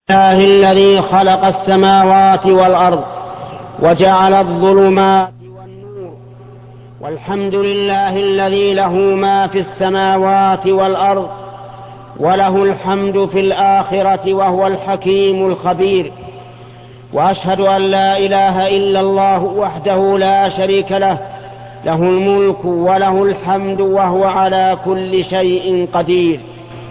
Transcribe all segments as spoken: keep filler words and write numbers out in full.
الله الذي خلق السماوات والأرض وجعل الظلمات والنور، والحمد لله الذي له ما في السماوات والأرض وله الحمد في الآخرة وهو الحكيم الخبير. وأشهد أن لا إله إلا الله وحده لا شريك له، له الملك وله الحمد وهو على كل شيء قدير.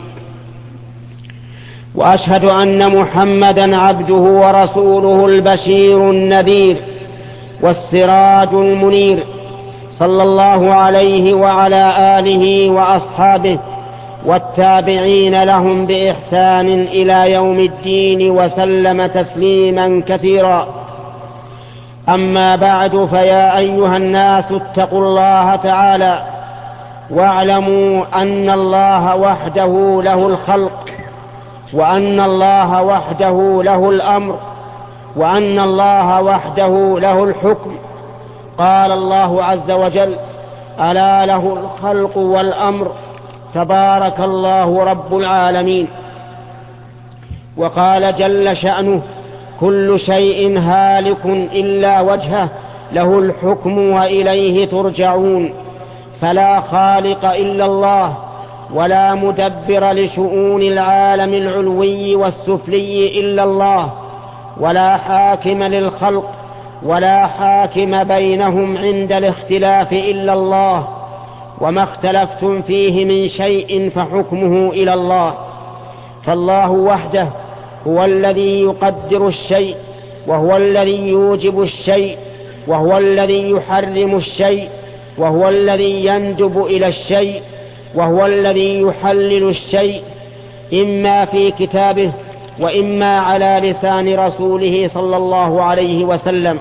وأشهد أن محمدا عبده ورسوله البشير النذير والسراج المنير، صلى الله عليه وعلى آله وأصحابه والتابعين لهم بإحسان إلى يوم الدين وسلم تسليما كثيرا. أما بعد، فيا أيها الناس اتقوا الله تعالى واعلموا أن الله وحده له الخلق، وأن الله وحده له الأمر، وأن الله وحده له الحكم. قال الله عز وجل: ألا له الخلق والأمر، تبارك الله رب العالمين. وقال جل شأنه: كل شيء هالك إلا وجهه، له الحكم وإليه ترجعون. فلا خالق إلا الله، ولا مدبر لشؤون العالم العلوي والسفلي إلا الله، ولا حاكم للخلق ولا حاكم بينهم عند الاختلاف إلا الله. وما اختلفتم فيه من شيء فحكمه إلى الله. فالله وحده هو الذي يقدر الشيء، وهو الذي يوجب الشيء، وهو الذي يحرم الشيء، وهو الذي يندب إلى الشيء، وهو الذي يحلل الشيء، إما في كتابه وإما على لسان رسوله صلى الله عليه وسلم.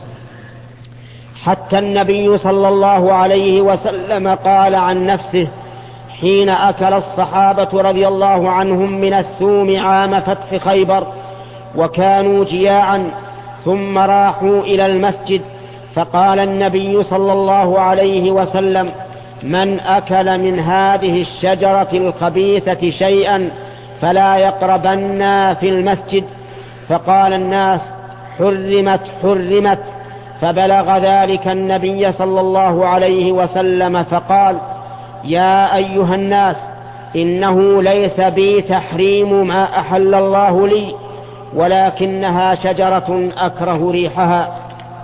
حتى النبي صلى الله عليه وسلم قال عن نفسه حين أكل الصحابة رضي الله عنهم من الثوم عام فتح خيبر وكانوا جياعا، ثم راحوا إلى المسجد، فقال النبي صلى الله عليه وسلم: من أكل من هذه الشجرة الخبيثة شيئا فلا يقربن في المسجد. فقال الناس: حرمت حرمت. فبلغ ذلك النبي صلى الله عليه وسلم فقال: يا أيها الناس، إنه ليس بي تحريم ما أحل الله لي، ولكنها شجرة أكره ريحها.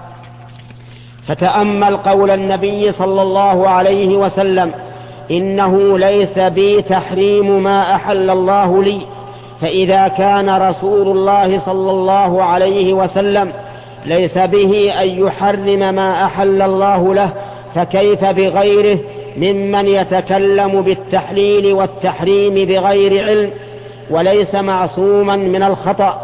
فتأمل قول النبي صلى الله عليه وسلم: إنه ليس بي تحريم ما أحل الله لي. فإذا كان رسول الله صلى الله عليه وسلم ليس به أن يحرم ما أحل الله له، فكيف بغيره ممن يتكلم بالتحليل والتحريم بغير علم وليس معصوما من الخطأ.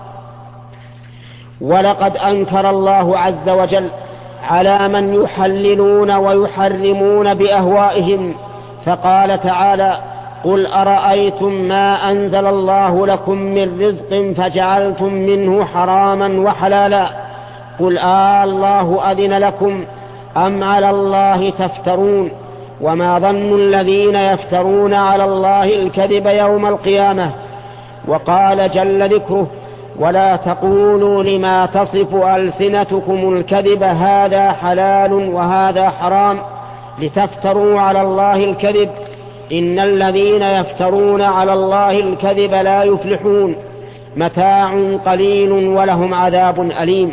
ولقد أنكر الله عز وجل على من يحللون ويحرمون بأهوائهم، فقال تعالى: قل أرأيتم ما أنزل الله لكم من رزق فجعلتم منه حراما وحلالا، قل آه الله أذن لكم أم على الله تفترون، وما ظن الذين يفترون على الله الكذب يوم القيامة. وقال جل ذكره: ولا تقولوا لما تصف ألسنتكم الكذب هذا حلال وهذا حرام لتفتروا على الله الكذب، إن الذين يفترون على الله الكذب لا يفلحون، متاع قليل ولهم عذاب أليم.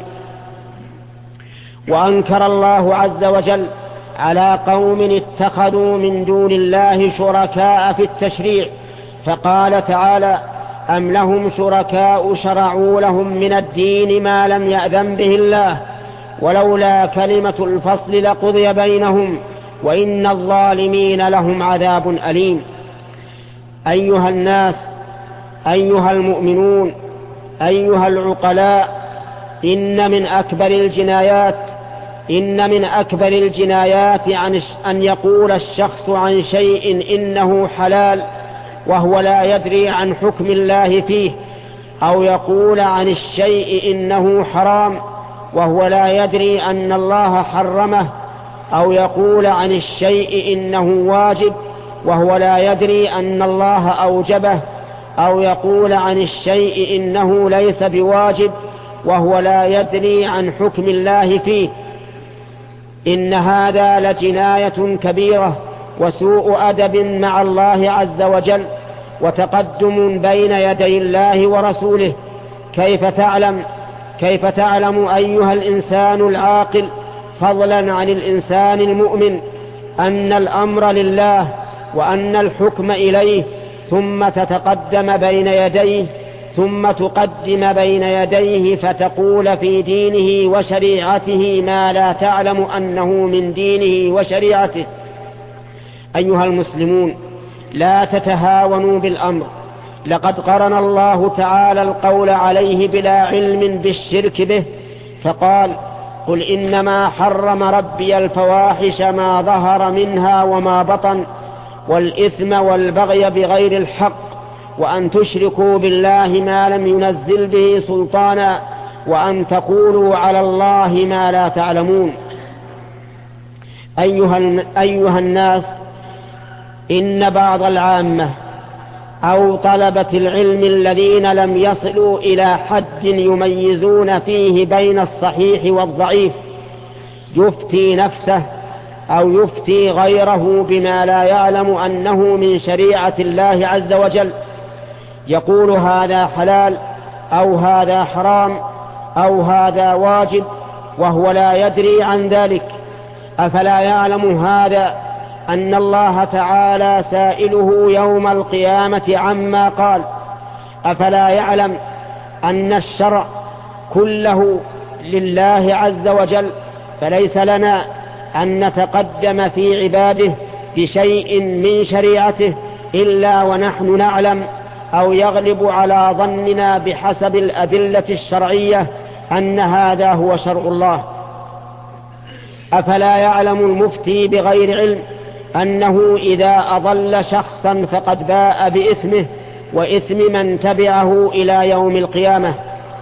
وأنكر الله عز وجل على قوم اتخذوا من دون الله شركاء في التشريع، فقال تعالى: أم لهم شركاء شرعوا لهم من الدين ما لم يأذن به الله، ولولا كلمة الفصل لقضي بينهم، وإن الظالمين لهم عذاب أليم. أيها الناس، أيها المؤمنون، أيها العقلاء، إن من أكبر الجنايات إن من أكبر الجنايات عن أن يقول الشخص عن شيء إنه حلال وهو لا يدري عن حكم الله فيه، أو يقول عن الشيء إنه حرام وهو لا يدري أن الله حرمه، أو يقول عن الشيء إنه واجب وهو لا يدري أن الله أوجبه، أو يقول عن الشيء إنه ليس بواجب وهو لا يدري عن حكم الله فيه. إن هذا لجناية كبيرة وسوء أدب مع الله عز وجل وتقدم بين يدي الله ورسوله. كيف تعلم كيف تعلم أيها الإنسان العاقل فضلا عن الإنسان المؤمن أن الأمر لله وأن الحكم إليه، ثم تتقدم بين يديه ثم تقدم بين يديه فتقول في دينه وشريعته ما لا تعلم أنه من دينه وشريعته؟ أيها المسلمون، لا تتهاونوا بالأمر. لقد قرن الله تعالى القول عليه بلا علم بالشرك به، فقال: قل إنما حرم ربي الفواحش ما ظهر منها وما بطن والإثم والبغي بغير الحق وأن تشركوا بالله ما لم ينزل به سلطانا وأن تقولوا على الله ما لا تعلمون. أيها, أيها الناس، إن بعض العامة أو طلبة العلم الذين لم يصلوا إلى حد يميزون فيه بين الصحيح والضعيف يفتي نفسه أو يفتي غيره بما لا يعلم أنه من شريعة الله عز وجل، يقول هذا حلال أو هذا حرام أو هذا واجب وهو لا يدري عن ذلك. أفلا يعلم هذا أن الله تعالى سائله يوم القيامة عما قال؟ أفلا يعلم أن الشرع كله لله عز وجل، فليس لنا أن نتقدم في عباده بشيء من شريعته إلا ونحن نعلم أو يغلب على ظننا بحسب الأدلة الشرعية أن هذا هو شرع الله؟ أفلا يعلم المفتي بغير علم أنه إذا أضل شخصا فقد باء بإثمه وإثم من تبعه إلى يوم القيامة؟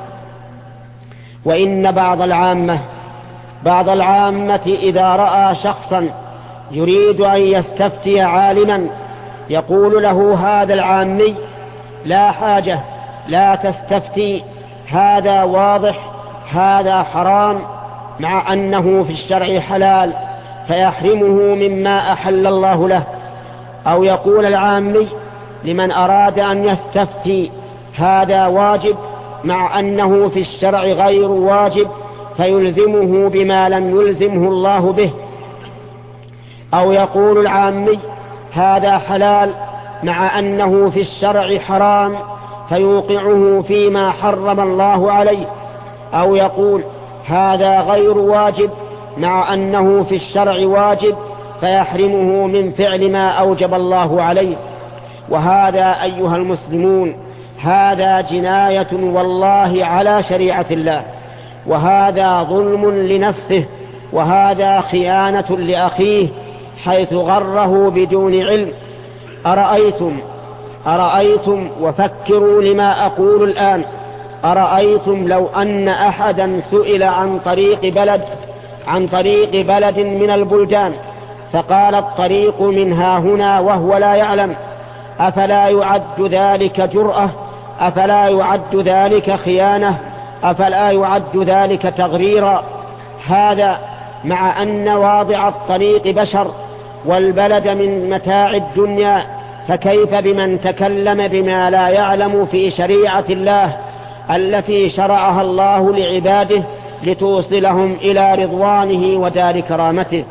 وإن بعض العامة بعض العامة إذا رأى شخصا يريد أن يستفتي عالما يقول له هذا العامي: لا حاجة، لا تستفتي، هذا واضح، هذا حرام، مع أنه في الشرع حلال، فيحرمه مما أحل الله له. أو يقول العامي لمن أراد أن يستفتي: هذا واجب، مع أنه في الشرع غير واجب، فيلزمه بما لم يلزمه الله به. أو يقول العامي: هذا حلال، مع أنه في الشرع حرام، فيوقعه فيما حرم الله عليه. أو يقول: هذا غير واجب، مع أنه في الشرع واجب، فيحرمه من فعل ما أوجب الله عليه. وهذا أيها المسلمون هذا جناية والله على شريعة الله، وهذا ظلم لنفسه، وهذا خيانة لأخيه حيث غره بدون علم. أرأيتم أرأيتم وفكروا لما أقول الآن، أرأيتم لو أن أحدا سئل عن طريق بلد عن طريق بلد من البلدان فقال الطريق من ها هنا وهو لا يعلم، أفلا يعد ذلك جرأة؟ أفلا يعد ذلك خيانة؟ أفلا يعد ذلك تغريرا؟ هذا مع أن واضع الطريق بشر والبلد من متاع الدنيا، فكيف بمن تكلم بما لا يعلم في شريعة الله التي شرعها الله لعباده لتوصلهم إلى رضوانه ودار كرامته؟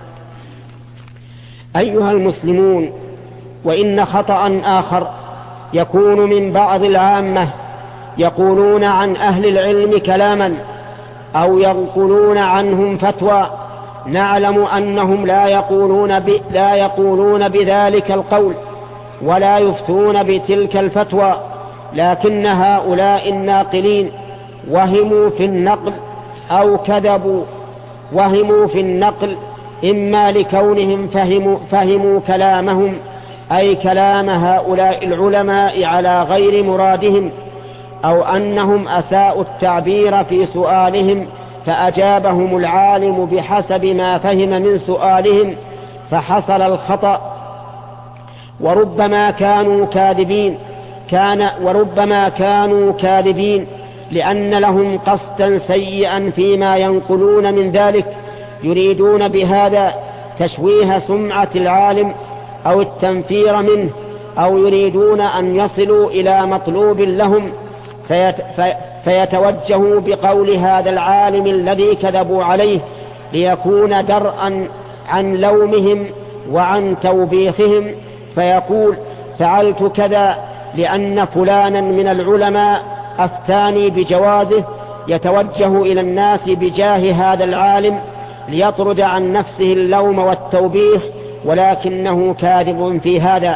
أيها المسلمون، وإن خطأ آخر يكون من بعض العامة يقولون عن أهل العلم كلاما أو ينقلون عنهم فتوى نعلم أنهم لا يقولون, ب... لا يقولون بذلك القول ولا يفتون بتلك الفتوى، لكن هؤلاء الناقلين وهموا في النقل أو كذبوا وهموا في النقل، إما لكونهم فهموا, فهموا كلامهم أي كلام هؤلاء العلماء على غير مرادهم، أو أنهم أساءوا التعبير في سؤالهم فأجابهم العالم بحسب ما فهم من سؤالهم فحصل الخطأ. وربما كانوا كاذبين كان وربما كانوا كاذبين، لأن لهم قصدا سيئا فيما ينقلون من ذلك، يريدون بهذا تشويه سمعة العالم أو التنفير منه، أو يريدون أن يصلوا إلى مطلوب لهم فيت فيتوجهوا بقول هذا العالم الذي كذبوا عليه ليكون درءا عن لومهم وعن توبيخهم، فيقول فعلت كذا لأن فلانا من العلماء أفتاني بجوازه، يتوجه إلى الناس بجاه هذا العالم ليطرد عن نفسه اللوم والتوبيخ، ولكنه كاذب في هذا.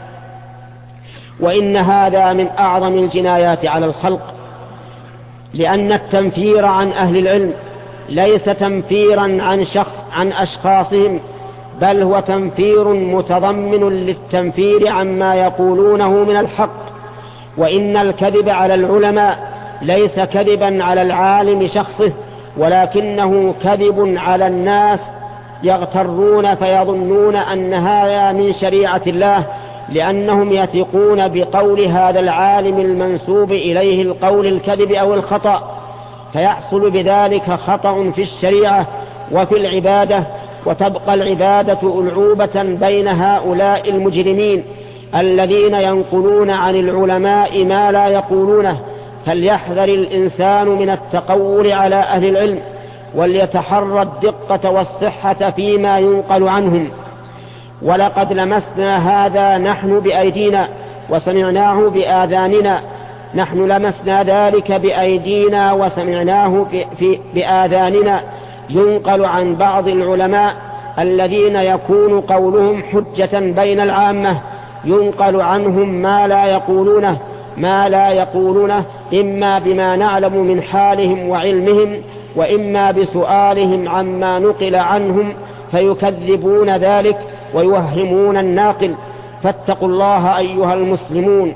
وإن هذا من أعظم الجنايات على الخلق، لأن التنفير عن أهل العلم ليس تنفيرا عن شخص عن أشخاصهم، بل هو تنفير متضمن للتنفير عما يقولونه من الحق. وإن الكذب على العلماء ليس كذبا على العالم شخصه، ولكنه كذب على الناس يغترون فيظنون أن هذا من شريعة الله، لأنهم يثقون بقول هذا العالم المنسوب إليه القول الكذب أو الخطأ، فيحصل بذلك خطأ في الشريعة وفي العبادة، وتبقى العبادة ألعوبة بين هؤلاء المجرمين الذين ينقلون عن العلماء ما لا يقولونه. فليحذر الإنسان من التقول على أهل العلم، وليتحرى الدقة والصحة فيما ينقل عنهم. ولقد لمسنا هذا نحن بأيدينا وسمعناه بآذاننا، نحن لمسنا ذلك بأيدينا وسمعناه بآذاننا، ينقل عن بعض العلماء الذين يكون قولهم حجة بين العامة، ينقل عنهم ما لا يقولونه ما لا يقولونه إما بما نعلم من حالهم وعلمهم، وإما بسؤالهم عما نقل عنهم، فيكذبون ذلك ويوهمون الناقل. فاتقوا الله أيها المسلمون.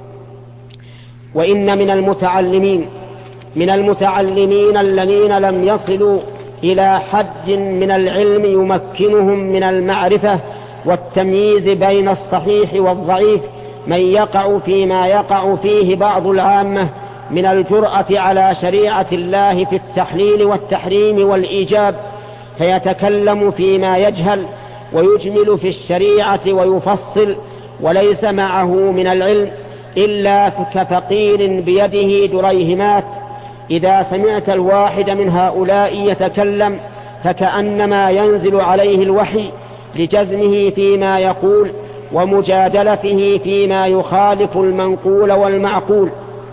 وإن من المتعلمين من المتعلمين الذين لم يصلوا إلى حد من العلم يمكنهم من المعرفة والتمييز بين الصحيح والضعيف من يقع فيما يقع فيه بعض العامة من الجرأة على شريعة الله في التحليل والتحريم والإيجاب، فيتكلم فيما يجهل ويجمل في الشريعة ويفصل، وليس معه من العلم إلا كفقير بيده دريهمات. إذا سمعت الواحد من هؤلاء يتكلم فكأنما ينزل عليه الوحي لجزمه فيما يقول ومجادلته فيما يخالف المنقول والمعقول.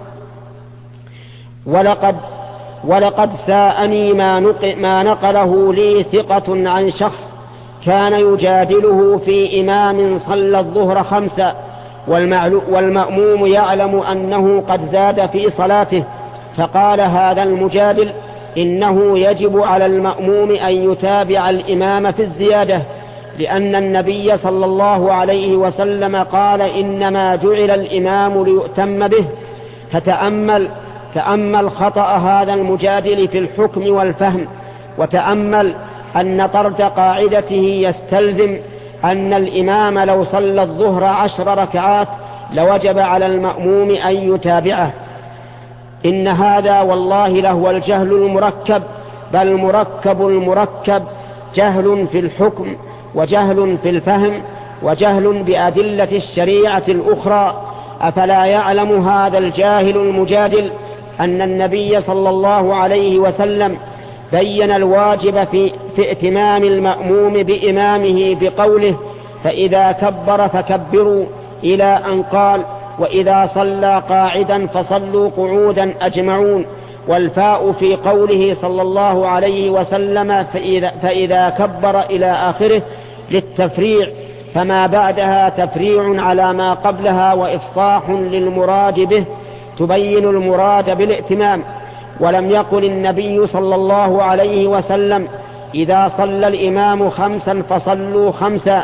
ولقد ولقد ساءني ما, نق ما نقله لي ثقة عن شخص كان يجادله في إمام صلى الظهر خمسة والمأموم يعلم أنه قد زاد في صلاته، فقال هذا المجادل إنه يجب على المأموم أن يتابع الإمام في الزيادة، لأن النبي صلى الله عليه وسلم قال إنما جعل الإمام ليؤتم به. فتأمل تأمل خطأ هذا المجادل في الحكم والفهم، وتأمل أن طرد قاعدته يستلزم أن الإمام لو صلى الظهر عشر ركعات لوجب على المأموم أن يتابعه. إن هذا والله لهو الجهل المركب، بل مركب المركب، جهل في الحكم وجهل في الفهم وجهل بأدلة الشريعة الأخرى. أفلا يعلم هذا الجاهل المجادل أن النبي صلى الله عليه وسلم بين الواجب في, في ائتمام المأموم بإمامه بقوله فإذا كبر فكبروا، إلى أن قال وإذا صلى قاعدا فصلوا قعودا أجمعون، والفاء في قوله صلى الله عليه وسلم فإذا, فإذا كبر إلى آخره للتفريع، فما بعدها تفريع على ما قبلها وإفصاح للمراد به، تبين المراد بالائتمام. ولم يقل النبي صلى الله عليه وسلم إذا صلى الإمام خمسا فصلوا خمسا.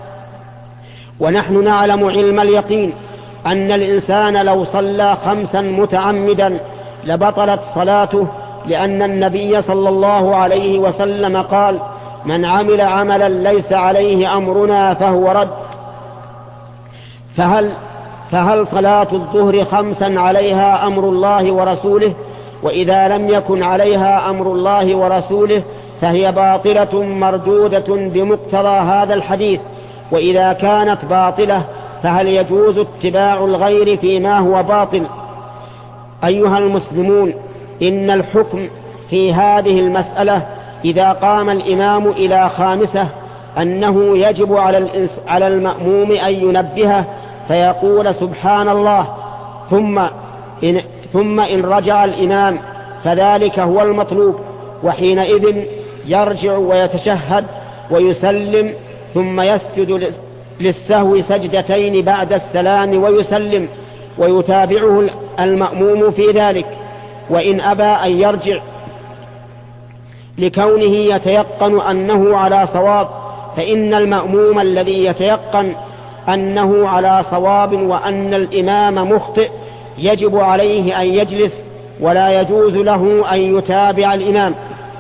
ونحن نعلم علم اليقين أن الإنسان لو صلى خمسا متعمدا لبطلت صلاته، لأن النبي صلى الله عليه وسلم قال من عمل عملا ليس عليه أمرنا فهو رد. فهل, فهل صلاة الظهر خمسا عليها أمر الله ورسوله؟ وإذا لم يكن عليها أمر الله ورسوله فهي باطلة مردودة بمقتضى هذا الحديث. وإذا كانت باطلة فهل يجوز اتباع الغير فيما هو باطل؟ أيها المسلمون، إن الحكم في هذه المسألة إذا قام الإمام إلى خامسة أنه يجب على المأموم أن ينبهه فيقول سبحان الله، ثم إن, ثم إن رجع الإمام فذلك هو المطلوب، وحينئذ يرجع ويتشهد ويسلم ثم يسجد للسهو سجدتين بعد السلام ويسلم، ويتابعه المأموم في ذلك. وإن أبى أن يرجع لكونه يتيقن أنه على صواب، فإن المأموم الذي يتيقن أنه على صواب وأن الإمام مخطئ يجب عليه أن يجلس، ولا يجوز له أن يتابع الإمام،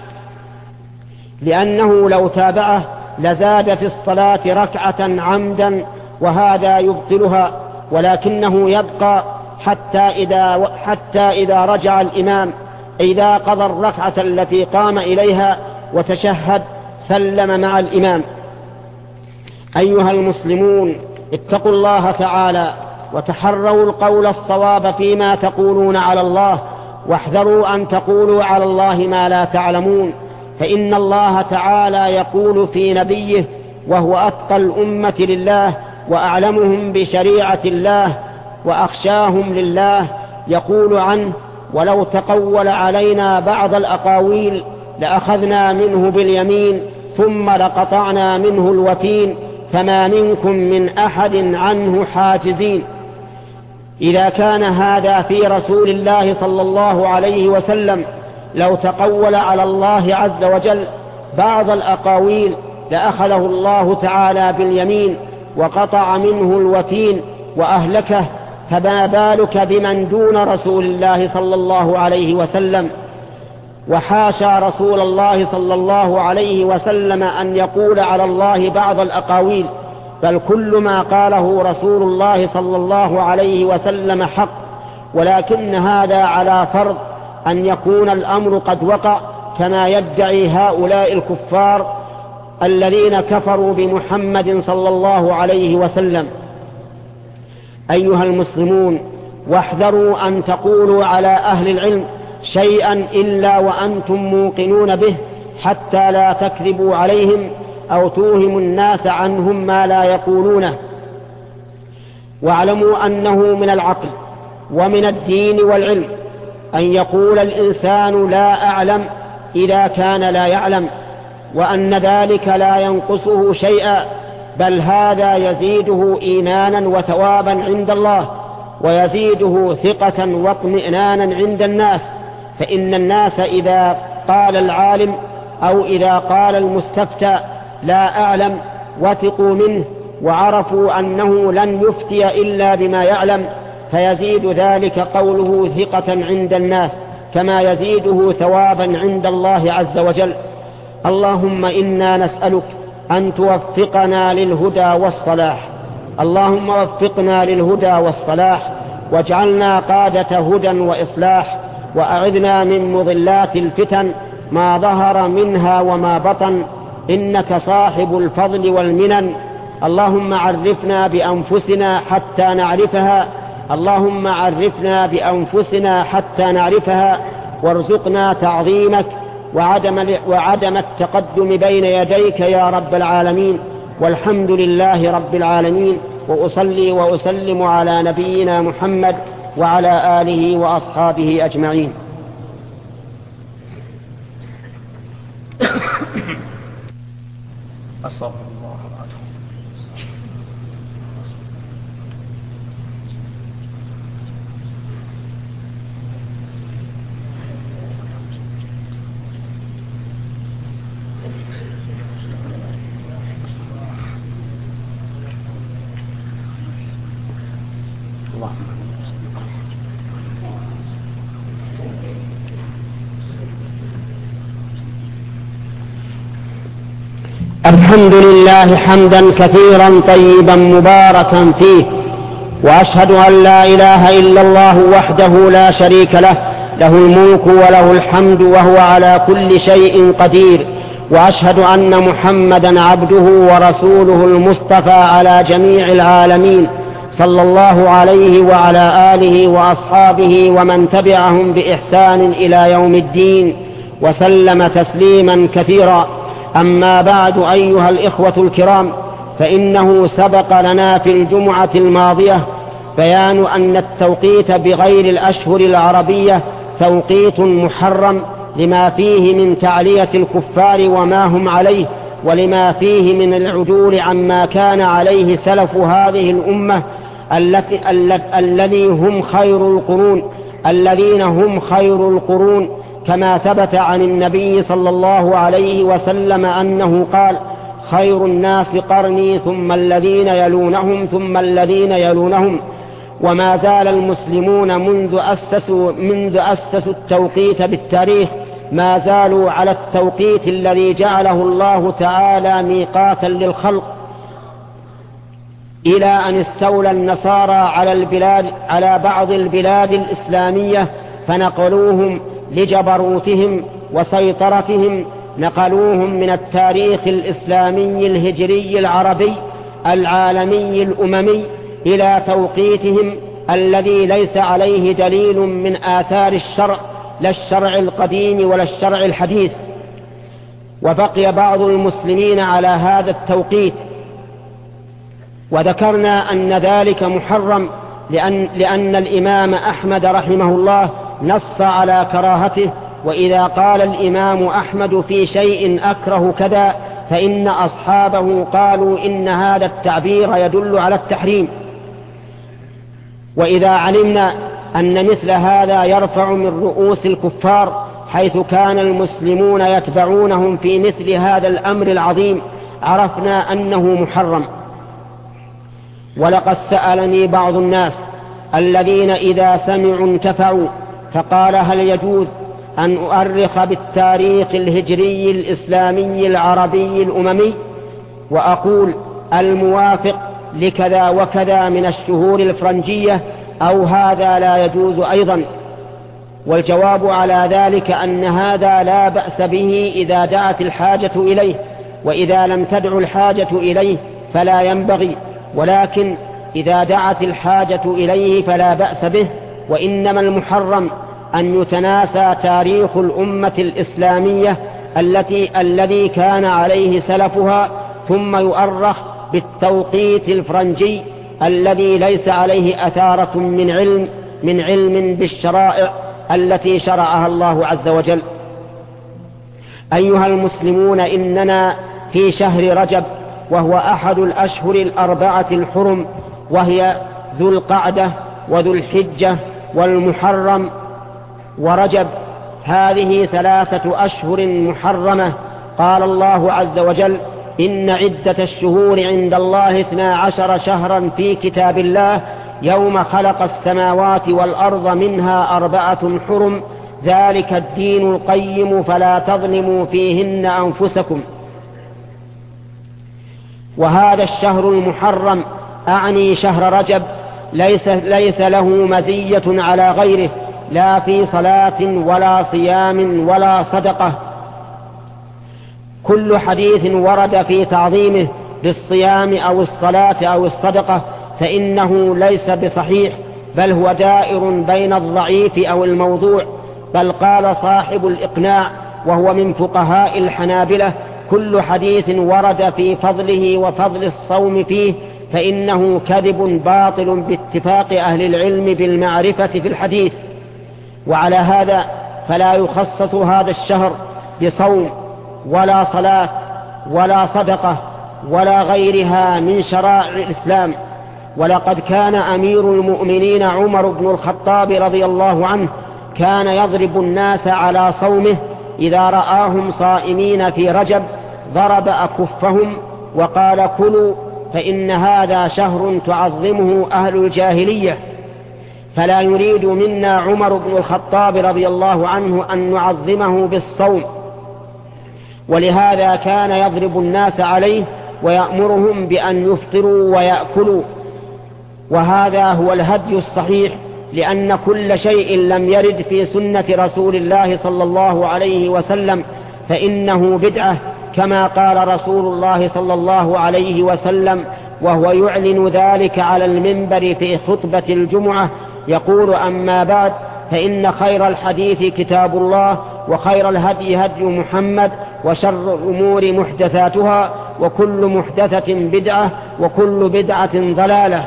لأنه لو تابعه لزاد في الصلاة ركعة عمدا وهذا يبطلها، ولكنه يبقى حتى إذا, حتى إذا رجع الإمام إذا قضى الركعة التي قام إليها وتشهد سلم مع الإمام. أيها المسلمون، اتقوا الله تعالى وتحروا القول الصواب فيما تقولون على الله، واحذروا أن تقولوا على الله ما لا تعلمون، فإن الله تعالى يقول في نبيه وهو أتقى الأمة لله وأعلمهم بشريعة الله وأخشاهم لله، يقول عنه: ولو تقول علينا بعض الأقاويل لأخذنا منه باليمين ثم لقطعنا منه الوتين فما منكم من أحد عنه حاجزين. إذا كان هذا في رسول الله صلى الله عليه وسلم لو تقول على الله عز وجل بعض الأقاويل لأخذه الله تعالى باليمين وقطع منه الوتين وأهلكه، فما بالك بمن دون رسول الله صلى الله عليه وسلم؟ وحاشا رسول الله صلى الله عليه وسلم أن يقول على الله بعض الأقاويل، بل كل ما قاله رسول الله صلى الله عليه وسلم حق، ولكن هذا على فرض أن يكون الأمر قد وقع كما يدعي هؤلاء الكفار الذين كفروا بمحمد صلى الله عليه وسلم. أيها المسلمون، واحذروا أن تقولوا على أهل العلم شيئا إلا وأنتم موقنون به حتى لا تكذبوا عليهم أو توهموا الناس عنهم ما لا يقولونه. واعلموا أنه من العقل ومن الدين والعلم أن يقول الإنسان لا أعلم إذا كان لا يعلم، وأن ذلك لا ينقصه شيئا، بل هذا يزيده إيمانا وثوابا عند الله، ويزيده ثقة واطمئنانا عند الناس. فإن الناس إذا قال العالم أو إذا قال المستفتى لا أعلم وثقوا منه وعرفوا أنه لن يفتي إلا بما يعلم، فيزيد ذلك قوله ثقة عند الناس كما يزيده ثوابا عند الله عز وجل. اللهم إنا نسألك أن توفقنا للهدى والصلاح، اللهم وفقنا للهدى والصلاح، واجعلنا قادة هدى وإصلاح، وأعذنا من مضلات الفتن ما ظهر منها وما بطن، إنك صاحب الفضل والمنن. اللهم عرفنا بأنفسنا حتى نعرفها، اللهم عرفنا بأنفسنا حتى نعرفها، وارزقنا تعظيمك وعدم, وعدم التقدم بين يديك يا رب العالمين. والحمد لله رب العالمين، وأصلي وأسلم على نبينا محمد وعلى آله وأصحابه أجمعين. أستغفر الله العظيم. الحمد لله حمدا كثيرا طيبا مباركا فيه، وأشهد أن لا إله إلا الله وحده لا شريك له، له الملك وله الحمد وهو على كل شيء قدير. وأشهد أن محمدا عبده ورسوله المصطفى على جميع العالمين، صلى الله عليه وعلى آله وأصحابه ومن تبعهم بإحسان إلى يوم الدين، وسلم تسليما كثيرا. أما بعد، أيها الإخوة الكرام، فإنه سبق لنا في الجمعة الماضية بيان أن التوقيت بغير الأشهر العربية توقيت محرم، لما فيه من تعلية الكفار وما هم عليه، ولما فيه من العدول عما كان عليه سلف هذه الأمة التي الذي هم خير القرون الذين هم خير القرون كما ثبت عن النبي صلى الله عليه وسلم أنه قال: خير الناس قرني ثم الذين يلونهم ثم الذين يلونهم. وما زال المسلمون منذ أسسوا, منذ أسسوا التوقيت بالتاريخ ما زالوا على التوقيت الذي جعله الله تعالى ميقاتا للخلق، إلى أن استولى النصارى على البلاد على بعض البلاد الإسلامية فنقلوهم لجبروتهم وسيطرتهم، نقلوهم من التاريخ الإسلامي الهجري العربي العالمي الأممي إلى توقيتهم الذي ليس عليه دليل من آثار الشرع، لا الشرع القديم ولا الشرع الحديث. وبقي بعض المسلمين على هذا التوقيت، وذكرنا أن ذلك محرم لأن, لأن الإمام أحمد رحمه الله نص على كراهته. وإذا قال الإمام أحمد في شيء أكره كذا فإن أصحابه قالوا إن هذا التعبير يدل على التحريم. وإذا علمنا أن مثل هذا يرفع من رؤوس الكفار، حيث كان المسلمون يتبعونهم في مثل هذا الأمر العظيم، عرفنا أنه محرم. ولقد سألني بعض الناس الذين إذا سمعوا انتفعوا، فقال: هل يجوز أن أؤرخ بالتاريخ الهجري الإسلامي العربي الأممي وأقول الموافق لكذا وكذا من الشهور الفرنجية، أو هذا لا يجوز أيضا؟ والجواب على ذلك أن هذا لا بأس به إذا دعت الحاجة إليه، وإذا لم تدع الحاجة إليه فلا ينبغي، ولكن إذا دعت الحاجة إليه فلا بأس به. وإنما المحرم أن يتناسى تاريخ الأمة الإسلامية التي الذي كان عليه سلفها، ثم يؤرخ بالتوقيت الفرنجي الذي ليس عليه أثارة من علم من علم بالشرائع التي شرعها الله عز وجل. أيها المسلمون، إننا في شهر رجب، وهو أحد الأشهر الأربعة الحرم، وهي ذو القعدة وذو الحجة والمحرم ورجب. هذه ثلاثة أشهر محرمة. قال الله عز وجل: إن عدة الشهور عند الله اثنا عشر شهرا في كتاب الله يوم خلق السماوات والأرض منها أربعة حرم ذلك الدين القيم فلا تظلموا فيهن أنفسكم. وهذا الشهر المحرم أعني شهر رجب ليس, ليس له مزية على غيره، لا في صلاة ولا صيام ولا صدقة. كل حديث ورد في تعظيمه بالصيام أو الصلاة أو الصدقة فإنه ليس بصحيح، بل هو دائر بين الضعيف أو الموضوع. بل قال صاحب الإقناع وهو من فقهاء الحنابلة: كل حديث ورد في فضله وفضل الصوم فيه فإنه كذب باطل باتفاق أهل العلم بالمعرفة في الحديث. وعلى هذا فلا يخصص هذا الشهر بصوم ولا صلاة ولا صدقة ولا غيرها من شرائع الإسلام. ولقد كان أمير المؤمنين عمر بن الخطاب رضي الله عنه كان يضرب الناس على صومه، إذا رآهم صائمين في رجب ضرب أكفهم وقال: كلوا فإن هذا شهر تعظمه أهل الجاهلية. فلا يريد منا عمر بن الخطاب رضي الله عنه أن نعظمه بالصوم، ولهذا كان يضرب الناس عليه ويأمرهم بأن يفطروا ويأكلوا. وهذا هو الهدي الصحيح، لأن كل شيء لم يرد في سنة رسول الله صلى الله عليه وسلم فإنه بدعة، كما قال رسول الله صلى الله عليه وسلم وهو يعلن ذلك على المنبر في خطبة الجمعة، يقول: أما بعد، فإن خير الحديث كتاب الله، وخير الهدي هدي محمد، وشر الأمور محدثاتها، وكل محدثة بدعة، وكل بدعة ضلالة.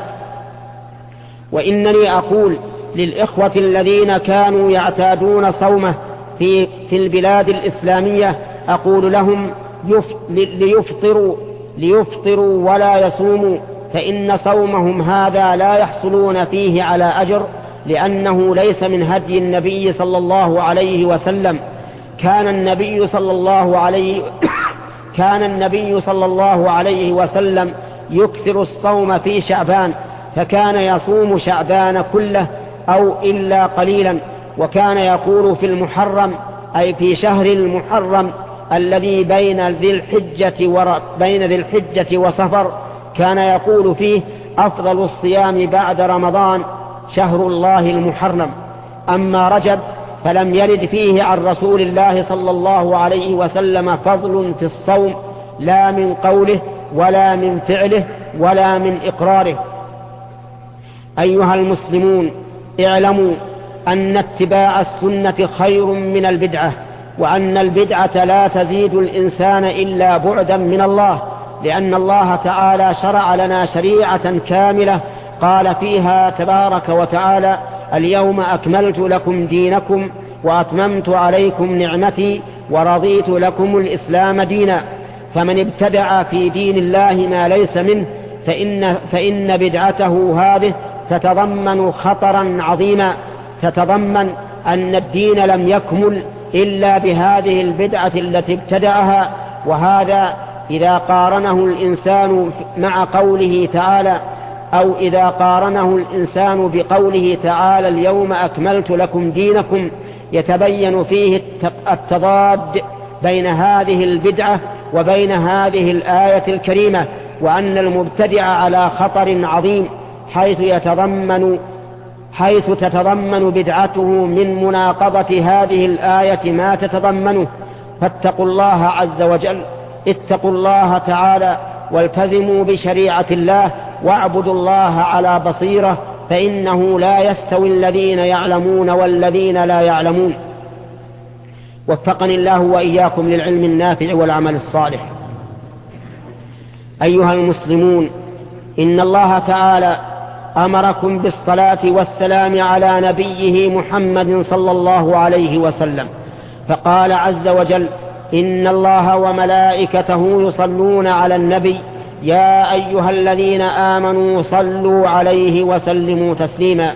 وإنني أقول للإخوة الذين كانوا يعتادون صومه في, في البلاد الإسلامية، أقول لهم ليفطروا, ليفطروا ولا يصوموا، فإن صومهم هذا لا يحصلون فيه على أجر، لأنه ليس من هدي النبي صلى الله عليه وسلم. كان النبي صلى الله عليه كان النبي صلى الله عليه وسلم يكثر الصوم في شعبان، فكان يصوم شعبان كله أو إلا قليلا، وكان يقول في المحرم، أي في شهر المحرم الذي بين ذي الحجة ور... بين ذي الحجة وصفر، كان يقول فيه: أفضل الصيام بعد رمضان شهر الله المحرم. أما رجب فلم يرد فيه عن رسول الله صلى الله عليه وسلم فضل في الصوم، لا من قوله ولا من فعله ولا من إقراره. أيها المسلمون، اعلموا أن اتباع السنة خير من البدعة، وأن البدعة لا تزيد الإنسان إلا بعدا من الله، لأن الله تعالى شرع لنا شريعة كاملة قال فيها تبارك وتعالى: اليوم أكملت لكم دينكم وأتممت عليكم نعمتي ورضيت لكم الإسلام دينا. فمن ابتدع في دين الله ما ليس منه فإن, فإن بدعته هذه تتضمن خطرا عظيما، تتضمن أن الدين لم يكمل إلا بهذه البدعة التي ابتدعها. وهذا إذا قارنه الإنسان مع قوله تعالى، أو إذا قارنه الإنسان بقوله تعالى: اليوم أكملت لكم دينكم، يتبين فيه التضاد بين هذه البدعة وبين هذه الآية الكريمة، وأن المبتدع على خطر عظيم، حيث يتضمن حيث تتضمن بدعته من مناقضة هذه الآية ما تتضمنه. فاتقوا الله عز وجل، اتقوا الله تعالى والتزموا بشريعة الله، واعبدوا الله على بصيرة، فإنه لا يستوي الذين يعلمون والذين لا يعلمون. وفقني الله وإياكم للعلم النافع والعمل الصالح. أيها المسلمون، إن الله تعالى أمركم بالصلاة والسلام على نبيه محمد صلى الله عليه وسلم، فقال عز وجل: إن الله وملائكته يصلون على النبي يا أيها الذين آمنوا صلوا عليه وسلموا تسليما.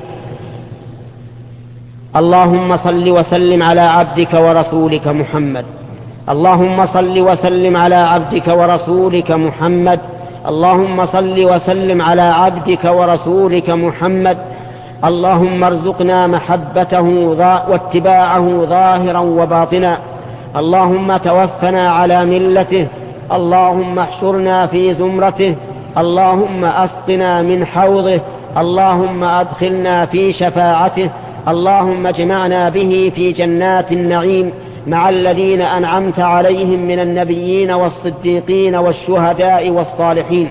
اللهم صل وسلم على عبدك ورسولك محمد. اللهم صل وسلم على عبدك ورسولك محمد. اللهم صل وسلم على عبدك ورسولك محمد. اللهم ارزقنا محبته واتباعه ظاهرا وباطنا. اللهم توفنا على ملته. اللهم احشرنا في زمرته. اللهم أسقنا من حوضه. اللهم أدخلنا في شفاعته. اللهم اجمعنا به في جنات النعيم مع الذين أنعمت عليهم من النبيين والصديقين والشهداء والصالحين.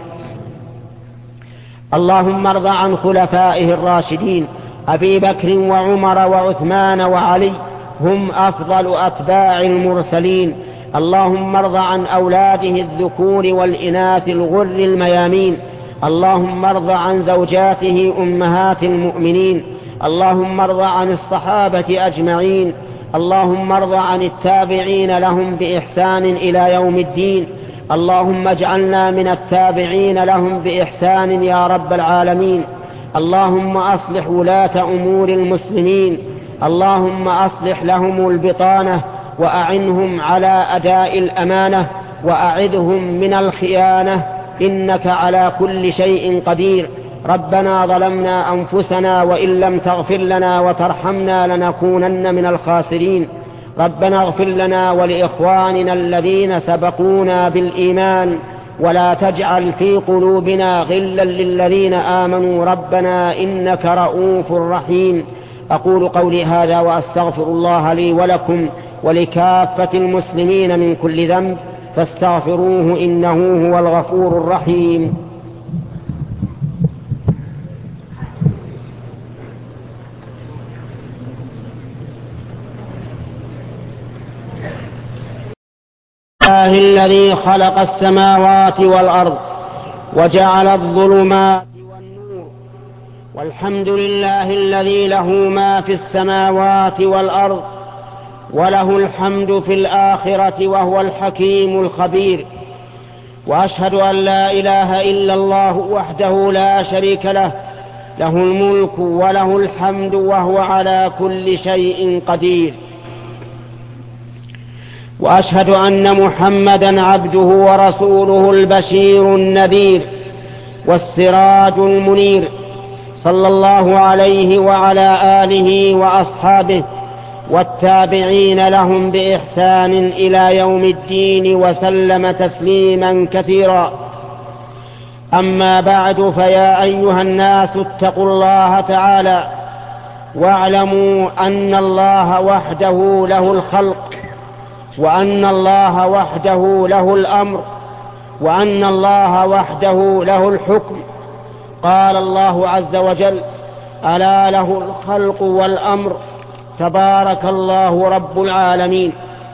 اللهم ارض عن خلفائه الراشدين أبي بكر وعمر وعثمان وعلي، هم أفضل أتباع المرسلين. اللهم ارض عن أولاده الذكور والإناث الغر الميامين. اللهم ارض عن زوجاته أمهات المؤمنين. اللهم ارض عن الصحابة أجمعين. اللهم ارض عن التابعين لهم بإحسان إلى يوم الدين. اللهم اجعلنا من التابعين لهم بإحسان يا رب العالمين. اللهم أصلح ولاة أمور المسلمين. اللهم أصلح لهم البطانة وأعنهم على أداء الأمانة وأعذهم من الخيانة، إنك على كل شيء قدير. ربنا ظلمنا أنفسنا وإن لم تغفر لنا وترحمنا لنكونن من الخاسرين. ربنا اغفر لنا ولإخواننا الذين سبقونا بالإيمان ولا تجعل في قلوبنا غلا للذين آمنوا ربنا إنك رؤوف رحيم. أقول قولي هذا وأستغفر الله لي ولكم ولكافة المسلمين من كل ذنب فاستغفروه إنه هو الغفور الرحيم. الله الذي خلق السماوات والأرض وجعل الظلمات والنور، والحمد لله الذي له ما في السماوات والأرض وله الحمد في الآخرة وهو الحكيم الخبير. وأشهد أن لا إله إلا الله وحده لا شريك له، له الملك وله الحمد وهو على كل شيء قدير. وأشهد أن محمدا عبده ورسوله البشير النذير والسراج المنير، صلى الله عليه وعلى آله وأصحابه والتابعين لهم بإحسان إلى يوم الدين وسلم تسليما كثيرا. أما بعد، فيا أيها الناس اتقوا الله تعالى واعلموا أن الله وحده له الخلق، وأن الله وحده له الأمر، وأن الله وحده له الحكم. قال الله عز وجل: ألا له الخلق والأمر تبارك الله رب العالمين.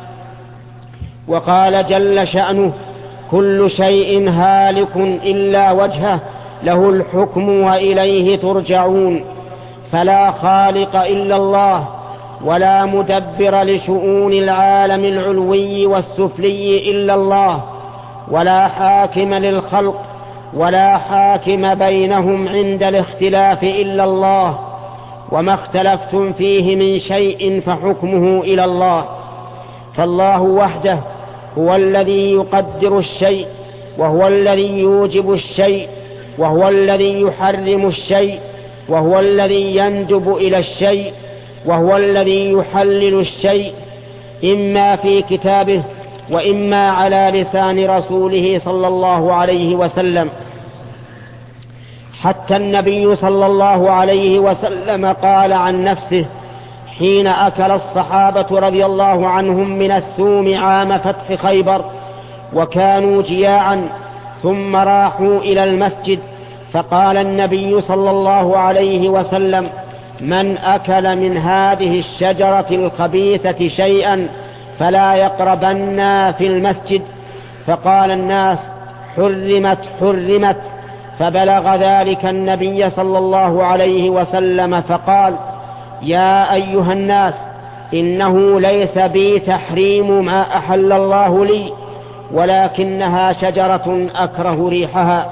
وقال جل شأنه: كل شيء هالك إلا وجهه له الحكم وإليه ترجعون. فلا خالق إلا الله، ولا مدبر لشؤون العالم العلوي والسفلي إلا الله، ولا حاكم للخلق ولا حاكم بينهم عند الاختلاف إلا الله. وما اختلفتم فيه من شيء فحكمه إلى الله. فالله وحده هو الذي يقدر الشيء، وهو الذي يوجب الشيء، وهو الذي يحرم الشيء، وهو الذي يندب إلى الشيء، وهو الذي يحلل الشيء، إما في كتابه وإما على لسان رسوله صلى الله عليه وسلم. حتى النبي صلى الله عليه وسلم قال عن نفسه حين أكل الصحابة رضي الله عنهم من الثوم عام فتح خيبر وكانوا جياعا، ثم راحوا إلى المسجد، فقال النبي صلى الله عليه وسلم: من أكل من هذه الشجرة الخبيثة شيئا فلا يقربن في المسجد. فقال الناس: حرمت حرمت. فبلغ ذلك النبي صلى الله عليه وسلم فقال: يا أيها الناس، إنه ليس بي تحريم ما أحل الله لي، ولكنها شجرة أكره ريحها.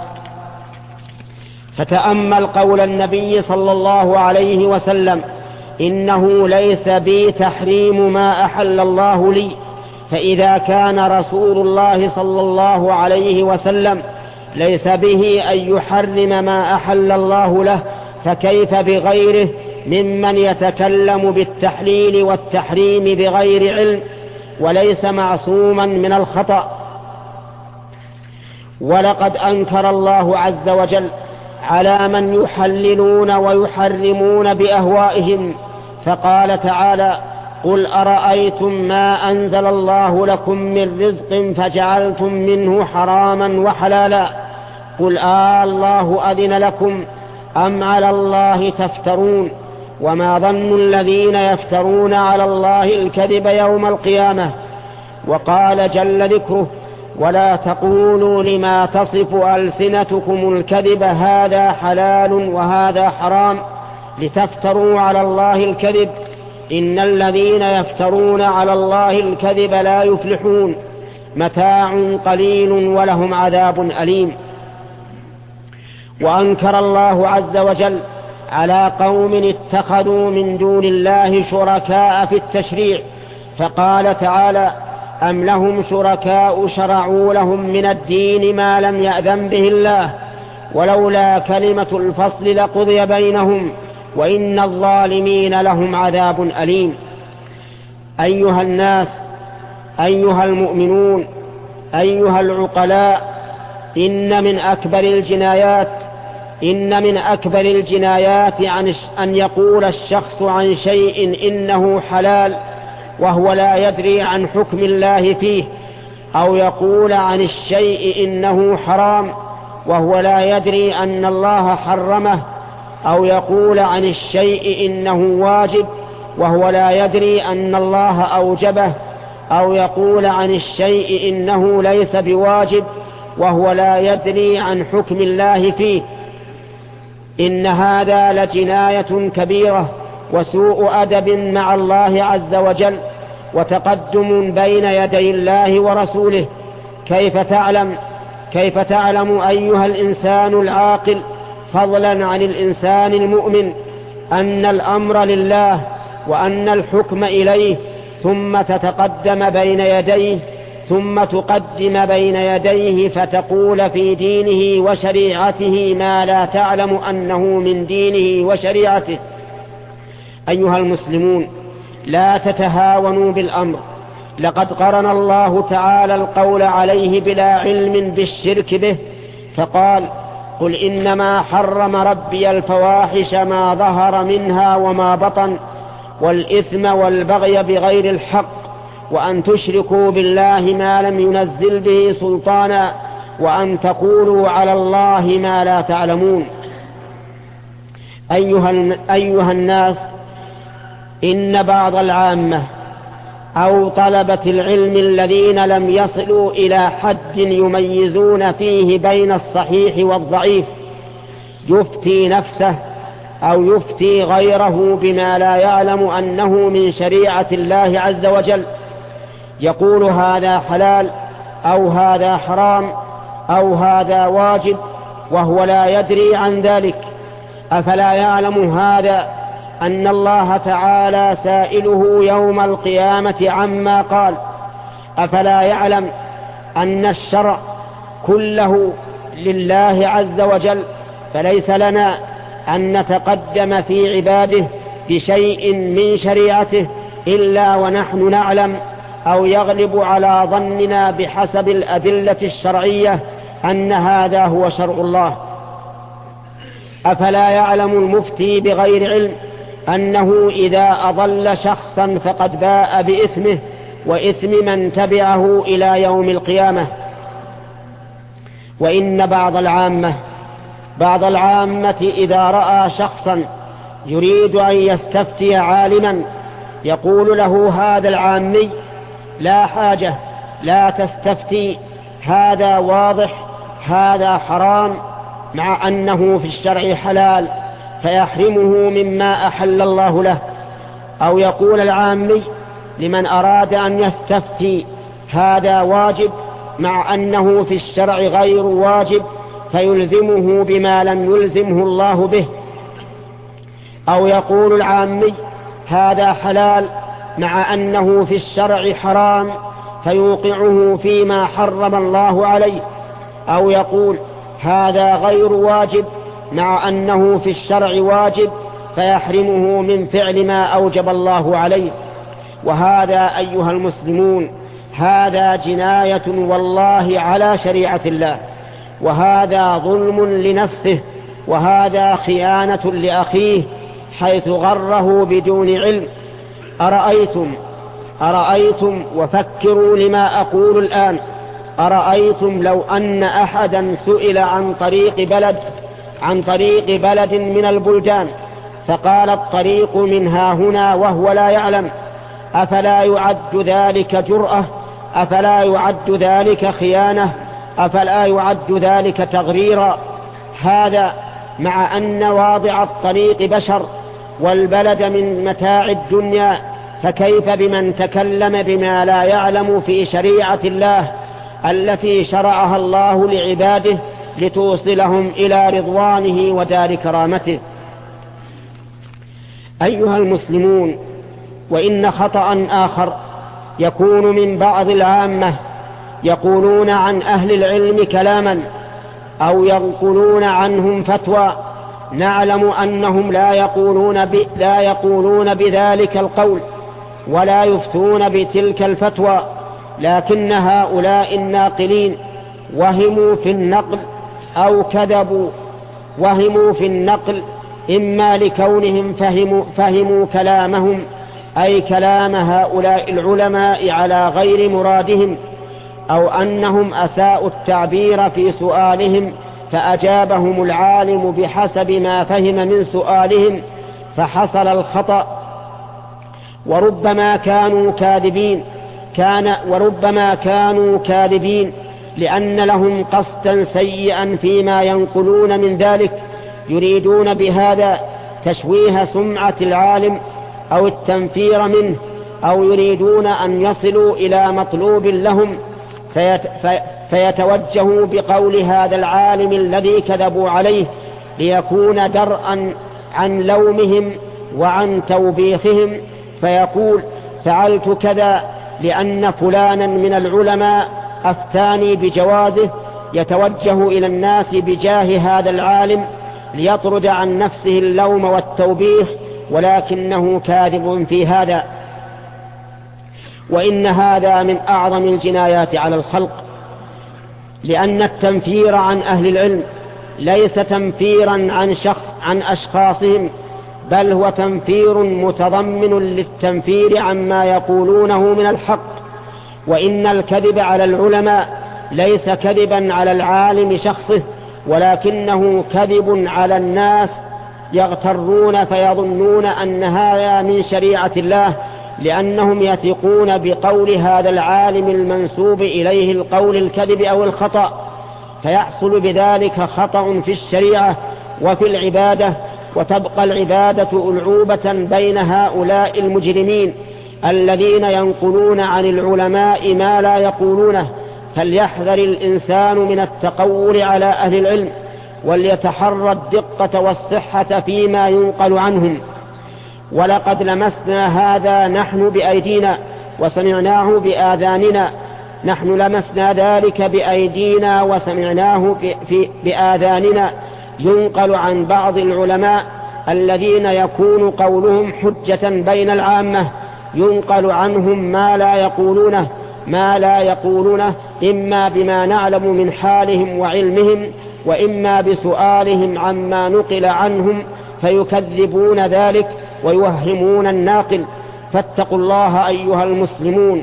فتأمل قول النبي صلى الله عليه وسلم: إنه ليس بي تحريم ما أحل الله لي. فإذا كان رسول الله صلى الله عليه وسلم ليس به أن يحرم ما أحل الله له، فكيف بغيره ممن يتكلم بالتحليل والتحريم بغير علم وليس معصوما من الخطأ. ولقد أنكر الله عز وجل على من يحللون ويحرمون بأهوائهم، فقال تعالى: قل أرأيتم ما أنزل الله لكم من رزق فجعلتم منه حراما وحلالا، قل آه الله أذن لكم أم على الله تفترون، وما ظن الذين يفترون على الله الكذب يوم القيامة. وقال جل ذكره: ولا تقولوا لما تصف ألسنتكم الكذب هذا حلال وهذا حرام لتفتروا على الله الكذب، إن الذين يفترون على الله الكذب لا يفلحون، متاع قليل ولهم عذاب أليم. وأنكر الله عز وجل على قوم اتخذوا من دون الله شركاء في التشريع، فقال تعالى: أم لهم شركاء شرعوا لهم من الدين ما لم يأذن به الله، ولولا كلمة الفصل لقضي بينهم، وإن الظالمين لهم عذاب أليم. أيها الناس، أيها المؤمنون، أيها العقلاء، إن من أكبر الجنايات إن من أكبر الجنايات عن أن يقول الشخص عن شيء إنه حلال وهو لا يدري عن حكم الله فيه، أو يقول عن الشيء إنه حرام وهو لا يدري أن الله حرمه، أو يقول عن الشيء إنه واجب وهو لا يدري أن الله أوجبه، أو يقول عن الشيء إنه ليس بواجب وهو لا يدري عن حكم الله فيه. إن هذا لجناية كبيرة وسوء أدب مع الله عز وجل، وتقدم بين يدي الله ورسوله. كيف تعلم كيف تعلم أيها الإنسان العاقل فضلا عن الإنسان المؤمن أن الأمر لله وأن الحكم إليه، ثم تتقدم بين يديه ثم تقدم بين يديه فتقول في دينه وشريعته ما لا تعلم أنه من دينه وشريعته؟ أيها المسلمون، لا تتهاونوا بالأمر. لقد قرن الله تعالى القول عليه بلا علم بالشرك به، فقال: قل إنما حرم ربي الفواحش ما ظهر منها وما بطن والإثم والبغي بغير الحق وأن تشركوا بالله ما لم ينزل به سلطانا وأن تقولوا على الله ما لا تعلمون. أيها, أيها الناس، إن بعض العامة أو طلبة العلم الذين لم يصلوا إلى حد يميزون فيه بين الصحيح والضعيف يفتي نفسه أو يفتي غيره بما لا يعلم أنه من شريعة الله عز وجل، يقول هذا حلال أو هذا حرام أو هذا واجب وهو لا يدري عن ذلك. أفلا يعلم هذا أن الله تعالى سائله يوم القيامة عما قال؟ أفلا يعلم أن الشرع كله لله عز وجل، فليس لنا أن نتقدم في عباده بشيء من شريعته إلا ونحن نعلم أو يغلب على ظننا بحسب الأدلة الشرعية أن هذا هو شرع الله. أفلا يعلم المفتي بغير علم أنه إذا أضل شخصا فقد باء بإثمه وإثم من تبعه إلى يوم القيامة؟ وإن بعض العامة بعض العامة إذا رأى شخصا يريد أن يستفتي عالما يقول له هذا العامي: لا حاجة، لا تستفتي، هذا واضح، هذا حرام، مع أنه في الشرع حلال، فيحرمه مما أحل الله له. أو يقول العامي لمن أراد أن يستفتي: هذا واجب، مع أنه في الشرع غير واجب، فيلزمه بما لم يلزمه الله به. أو يقول العامي: هذا حلال، مع أنه في الشرع حرام، فيوقعه فيما حرم الله عليه. أو يقول: هذا غير واجب، مع أنه في الشرع واجب، فيحرمه من فعل ما أوجب الله عليه. وهذا أيها المسلمون هذا جناية والله على شريعة الله، وهذا ظلم لنفسه، وهذا خيانة لأخيه حيث غره بدون علم. أرأيتم أرأيتم وفكروا لما أقول الآن، أرأيتم لو أن أحدا سئل عن طريق بلد عن طريق بلد من البلدان فقال الطريق منها هنا وهو لا يعلم، أفلا يعد ذلك جرأة؟ أفلا يعد ذلك خيانة؟ أفلا يعد ذلك تغريرا؟ هذا مع أن واضع الطريق بشر والبلد من متاع الدنيا، فكيف بمن تكلم بما لا يعلم في شريعة الله التي شرعها الله لعباده لتوصلهم إلى رضوانه ودار كرامته؟ أيها المسلمون، وإن خطأ آخر يكون من بعض العامة يقولون عن أهل العلم كلاما أو ينقلون عنهم فتوى نعلم أنهم لا يقولون, ب... لا يقولون بذلك القول ولا يفتون بتلك الفتوى، لكن هؤلاء الناقلين وهموا في النقل أو كذبوا. وهموا في النقل إما لكونهم فهموا, فهموا كلامهم أي كلام هؤلاء العلماء على غير مرادهم، أو أنهم أساءوا التعبير في سؤالهم فأجابهم العالم بحسب ما فهم من سؤالهم فحصل الخطأ. وربما كانوا كاذبين كان وربما كانوا كاذبين لأن لهم قصدا سيئا فيما ينقلون من ذلك، يريدون بهذا تشويه سمعة العالم أو التنفير منه، أو يريدون أن يصلوا إلى مطلوب لهم فيت فيتوجهوا بقول هذا العالم الذي كذبوا عليه ليكون درءا عن لومهم وعن توبيخهم، فيقول فعلت كذا لأن فلانا من العلماء أفتاني بجوازه، يتوجه إلى الناس بجاه هذا العالم ليطرد عن نفسه اللوم والتوبيخ، ولكنه كاذب في هذا. وإن هذا من أعظم الجنايات على الخلق، لأن التنفير عن أهل العلم ليس تنفيرا عن شخص عن أشخاصهم، بل هو تنفير متضمن للتنفير عما يقولونه من الحق. وإن الكذب على العلماء ليس كذبا على العالم شخصه، ولكنه كذب على الناس يغترون فيظنون أن هذا من شريعة الله، لأنهم يثقون بقول هذا العالم المنسوب إليه القول الكذب أو الخطأ، فيحصل بذلك خطأ في الشريعة وفي العبادة، وتبقى العبادة ألعوبة بين هؤلاء المجرمين الذين ينقلون عن العلماء ما لا يقولونه. فليحذر الإنسان من التقول على أهل العلم، وليتحرى الدقة والصحة فيما ينقل عنهم. ولقد لمسنا هذا نحن بأيدينا وسمعناه بآذاننا نحن لمسنا ذلك بأيدينا وسمعناه بآذاننا ينقل عن بعض العلماء الذين يكون قولهم حجة بين العامة، ينقل عنهم ما لا يقولونه ما لا يقولونه إما بما نعلم من حالهم وعلمهم، وإما بسؤالهم عما نقل عنهم فيكذبون ذلك ويوهمون الناقل. فاتقوا الله أيها المسلمون.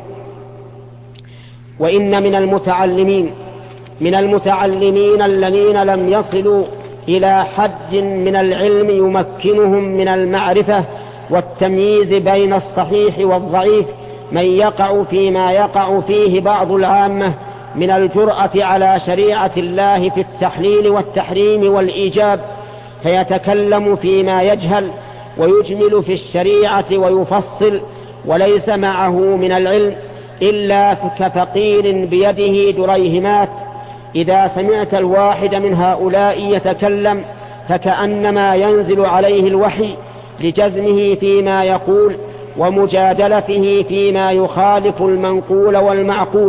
وإن من المتعلمين من المتعلمين الذين لم يصلوا إلى حد من العلم يمكنهم من المعرفة والتمييز بين الصحيح والضعيف من يقع فيما يقع فيه بعض العامة من الجرأة على شريعة الله في التحليل والتحريم والإيجاب، فيتكلم فيما يجهل ويجمل في الشريعة ويفصل، وليس معه من العلم إلا كفقير بيده دريهمات. إذا سمعت الواحد من هؤلاء يتكلم فكأنما ينزل عليه الوحي لجزمه فيما يقول ومجادلته فيما يخالف المنقول والمعقول.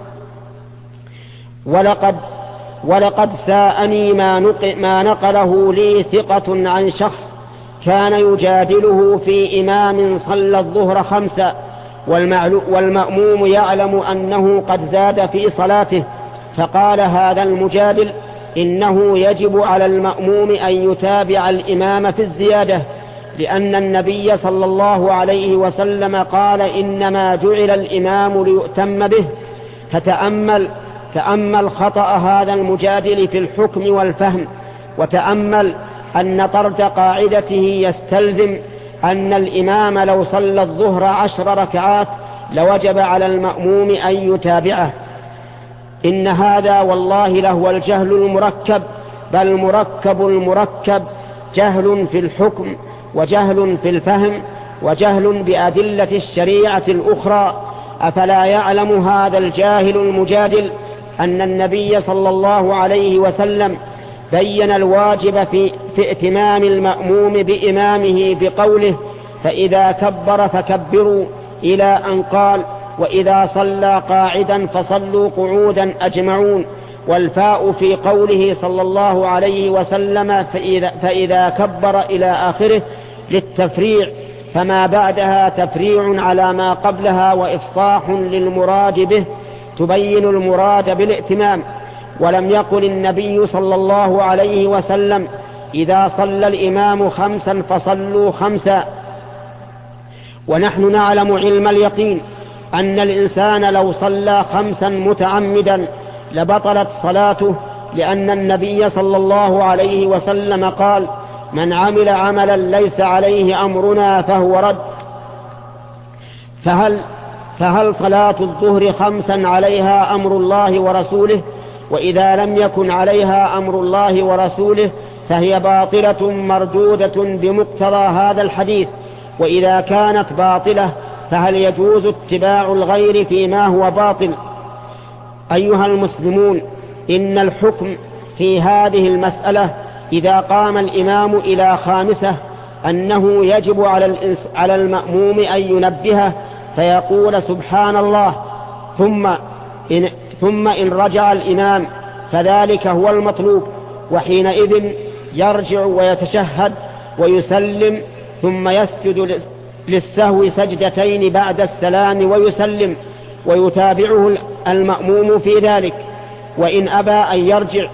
ولقد ولقد ساءني ما, نق ما نقله لي ثقة عن شخص كان يجادله في إمام صلى الظهر خمسة والمأموم يعلم أنه قد زاد في صلاته، فقال هذا المجادل إنه يجب على المأموم أن يتابع الإمام في الزيادة، لأن النبي صلى الله عليه وسلم قال إنما جعل الإمام ليؤتم به. فتأمل تأمل خطأ هذا المجادل في الحكم والفهم، وتأمل أن طرد قاعدته يستلزم أن الإمام لو صلى الظهر عشر ركعات لوجب على المأموم أن يتابعه. إن هذا والله لهو الجهل المركب، بل مركب المركب، جهل في الحكم وجهل في الفهم وجهل بأدلة الشريعة الأخرى. أفلا يعلم هذا الجاهل المجادل أن النبي صلى الله عليه وسلم بين الواجب في, في ائتمام المأموم بإمامه بقوله فإذا كبر فكبروا، إلى أن قال وإذا صلى قاعدا فصلوا قعودا أجمعون. والفاء في قوله صلى الله عليه وسلم فإذا, فإذا كبر إلى آخره للتفريع، فما بعدها تفريع على ما قبلها وإفصاح للمراد به، تبين المراد بالائتمام. ولم يقل النبي صلى الله عليه وسلم إذا صلى الإمام خمسا فصلوا خمسا. ونحن نعلم علم اليقين أن الإنسان لو صلى خمسا متعمدا لبطلت صلاته، لأن النبي صلى الله عليه وسلم قال: من عمل عملا ليس عليه أمرنا فهو رد. فهل, فهل صلاة الظهر خمسا عليها أمر الله ورسوله؟ وإذا لم يكن عليها أمر الله ورسوله فهي باطلة مردودة بمقتضى هذا الحديث. وإذا كانت باطلة فهل يجوز اتباع الغير فيما هو باطل؟ أيها المسلمون، إن الحكم في هذه المسألة إذا قام الإمام إلى خامسة أنه يجب على المأموم أن ينبهه فيقول سبحان الله، ثم إن, ثم إن رجع الإمام فذلك هو المطلوب، وحينئذ يرجع ويتشهد ويسلم، ثم يسجد للسهو سجدتين بعد السلام ويسلم، ويتابعه المأموم في ذلك. وإن أبى أن يرجع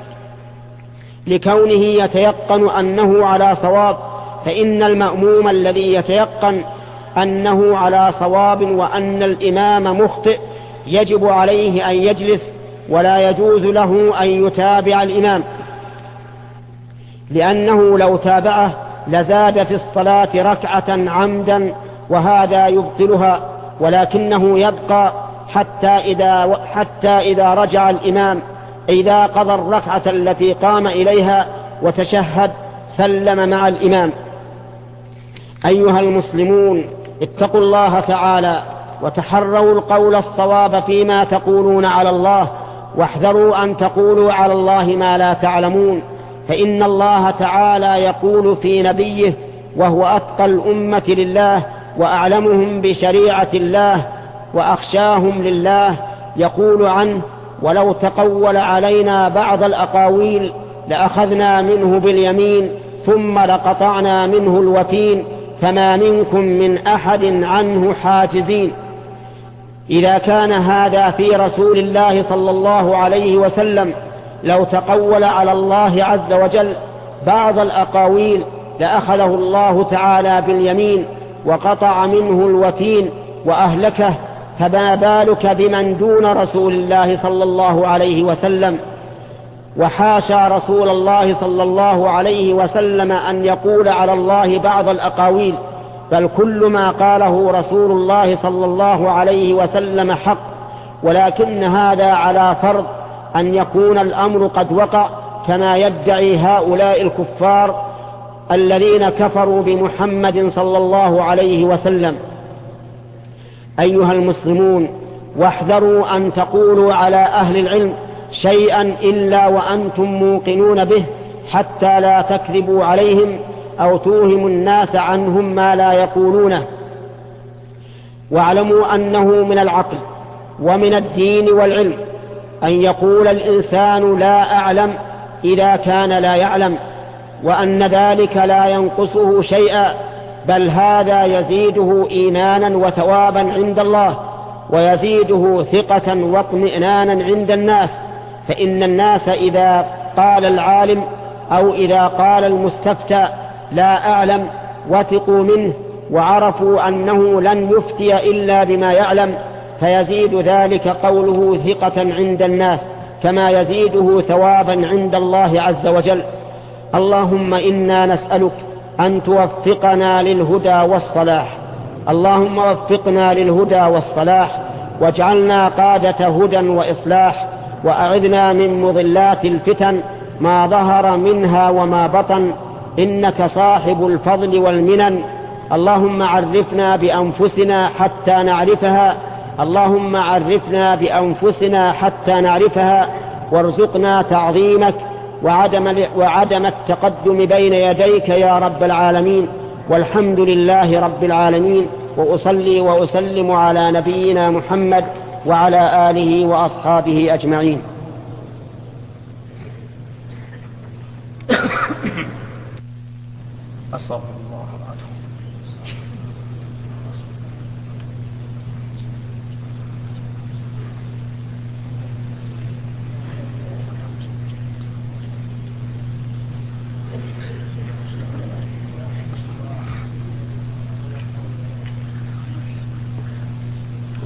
لكونه يتيقن أنه على صواب، فإن المأموم الذي يتيقن أنه على صواب وأن الإمام مخطئ يجب عليه أن يجلس، ولا يجوز له أن يتابع الإمام، لأنه لو تابعه لزاد في الصلاة ركعة عمدا، وهذا يبطلها، ولكنه يبقى حتى إذا, حتى إذا رجع الإمام إذا قضى الركعة التي قام إليها وتشهد سلم مع الإمام. أيها المسلمون، اتقوا الله تعالى وتحروا القول الصواب فيما تقولون على الله، واحذروا أن تقولوا على الله ما لا تعلمون، فإن الله تعالى يقول في نبيه وهو أتقى الأمة لله وأعلمهم بشريعة الله وأخشاهم لله، يقول عنه: ولو تقول علينا بعض الأقاويل لأخذنا منه باليمين ثم لقطعنا منه الوتين فما منكم من أحد عنه حاجزين. إذا كان هذا في رسول الله صلى الله عليه وسلم، لو تقول على الله عز وجل بعض الأقاويل لأخذه الله تعالى باليمين وقطع منه الوتين وأهلكه، فما بالك بمن دون رسول الله صلى الله عليه وسلم؟ وحاشا رسول الله صلى الله عليه وسلم أن يقول على الله بعض الأقاويل، بل كل ما قاله رسول الله صلى الله عليه وسلم حق، ولكن هذا على فرض أن يكون الأمر قد وقع، كما يدعي هؤلاء الكفار الذين كفروا بمحمد صلى الله عليه وسلم. أيها المسلمون، واحذروا أن تقولوا على أهل العلم شيئا إلا وأنتم موقنون به، حتى لا تكذبوا عليهم أو توهموا الناس عنهم ما لا يقولونه. واعلموا أنه من العقل ومن الدين والعلم أن يقول الإنسان لا أعلم إذا كان لا يعلم، وأن ذلك لا ينقصه شيئا، بل هذا يزيده إيمانا وثوابا عند الله، ويزيده ثقة واطمئنانا عند الناس. فإن الناس إذا قال العالم أو إذا قال المستفتى لا أعلم وثقوا منه وعرفوا أنه لن يفتي إلا بما يعلم، فيزيد ذلك قوله ثقة عند الناس، كما يزيده ثوابا عند الله عز وجل. اللهم إنا نسألك أن توفقنا للهدى والصلاح، اللهم وفقنا للهدى والصلاح، واجعلنا قادة هدى وإصلاح، وأعذنا من مضلات الفتن ما ظهر منها وما بطن، إنك صاحب الفضل والمنن. اللهم عرفنا بأنفسنا حتى نعرفها، اللهم عرفنا بأنفسنا حتى نعرفها، وارزقنا تعظيمك وعدم, وعدم التقدم بين يديك يا رب العالمين. والحمد لله رب العالمين، وأصلي وأسلم على نبينا محمد وعلى آله وأصحابه أجمعين. أستغفر الله العظيم.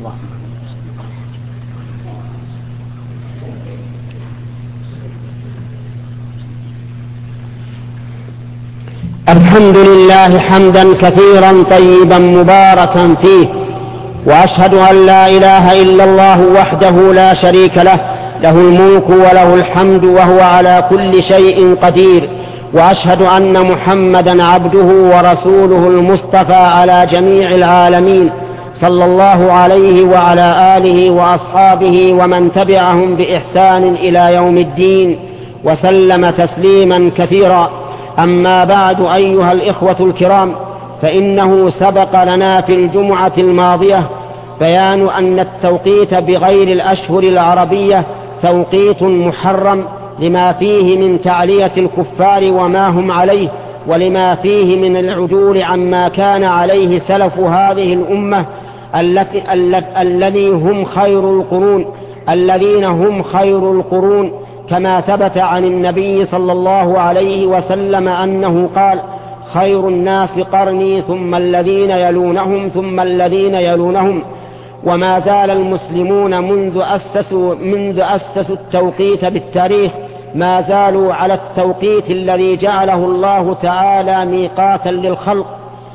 الله. الحمد لله حمدا كثيرا طيبا مباركا فيه، وأشهد أن لا إله إلا الله وحده لا شريك له، له الملك وله الحمد وهو على كل شيء قدير. وأشهد أن محمدا عبده ورسوله المصطفى على جميع العالمين، صلى الله عليه وعلى آله وأصحابه ومن تبعهم بإحسان إلى يوم الدين، وسلم تسليما كثيرا. أما بعد، أيها الإخوة الكرام، فإنه سبق لنا في الجمعة الماضية بيان أن التوقيت بغير الأشهر العربية توقيت محرم، لما فيه من تعلية الكفار وما هم عليه، ولما فيه من العدول عما كان عليه سلف هذه الأمة التي الذي هم خير القرون الذين هم خير القرون كما ثبت عن النبي صلى الله عليه وسلم أنه قال: خير الناس قرني ثم الذين يلونهم ثم الذين يلونهم. وما زال المسلمون منذ أسسوا, منذ أسسوا التوقيت بالتاريخ ما زالوا على التوقيت الذي جعله الله تعالى ميقاتا للخلق،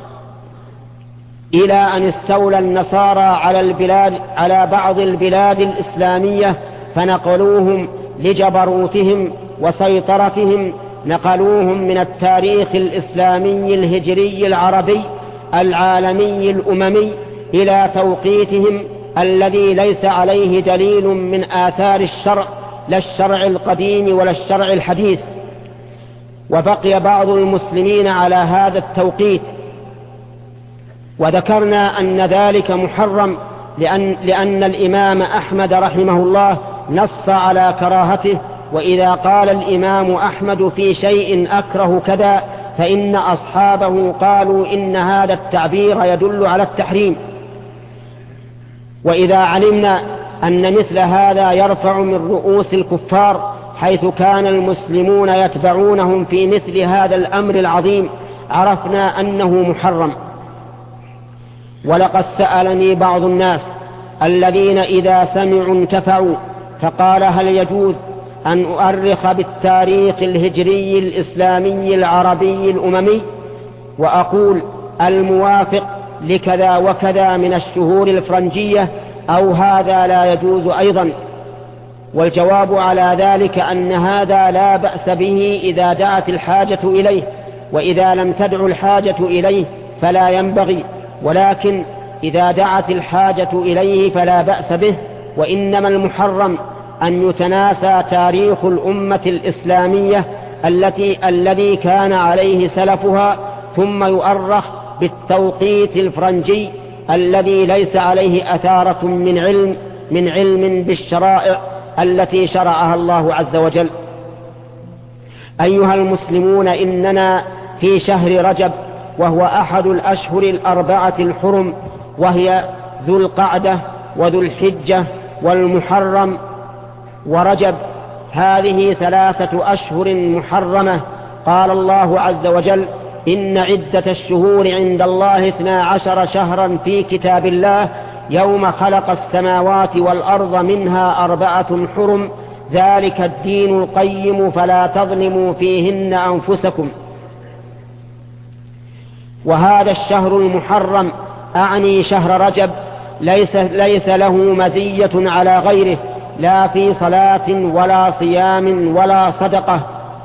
إلى أن استولى النصارى على البلاد على بعض البلاد الإسلامية فنقلوهم لجبروتهم وسيطرتهم، نقلوهم من التاريخ الإسلامي الهجري العربي العالمي الأممي إلى توقيتهم الذي ليس عليه دليل من آثار الشرع، لا الشرع القديم ولا الشرع الحديث. وبقي بعض المسلمين على هذا التوقيت، وذكرنا أن ذلك محرم لأن, لأن الإمام أحمد رحمه الله نص على كراهته. وإذا قال الإمام أحمد في شيء أكره كذا فإن أصحابه قالوا إن هذا التعبير يدل على التحريم. وإذا علمنا أن مثل هذا يرفع من رؤوس الكفار، حيث كان المسلمون يتبعونهم في مثل هذا الأمر العظيم، عرفنا أنه محرم. ولقد سألني بعض الناس الذين إذا سمعوا انتفعوا، فقال: هل يجوز أن أؤرخ بالتاريخ الهجري الإسلامي العربي الأممي وأقول الموافق لكذا وكذا من الشهور الفرنجية، أو هذا لا يجوز أيضا؟ والجواب على ذلك أن هذا لا بأس به إذا دعت الحاجة إليه، وإذا لم تدع الحاجة إليه فلا ينبغي، ولكن إذا دعت الحاجة إليه فلا بأس به. وإنما المحرم أن يتناسى تاريخ الأمة الإسلامية التي الذي كان عليه سلفها، ثم يؤرخ بالتوقيت الفرنجي الذي ليس عليه أثارة من علم من علم بالشرائع التي شرعها الله عز وجل. أيها المسلمون، إننا في شهر رجب، وهو أحد الأشهر الأربعة الحرم، وهي ذو القعدة وذو الحجة والمحرم ورجب. هذه ثلاثة أشهر محرمة. قال الله عز وجل: إن عدة الشهور عند الله اثنا عشر شهرا في كتاب الله يوم خلق السماوات والأرض منها أربعة حرم ذلك الدين القيم فلا تظلموا فيهن أنفسكم. وهذا الشهر المحرم أعني شهر رجب ليس, ليس له مزية على غيره، لا في صلاة ولا صيام ولا صدقة.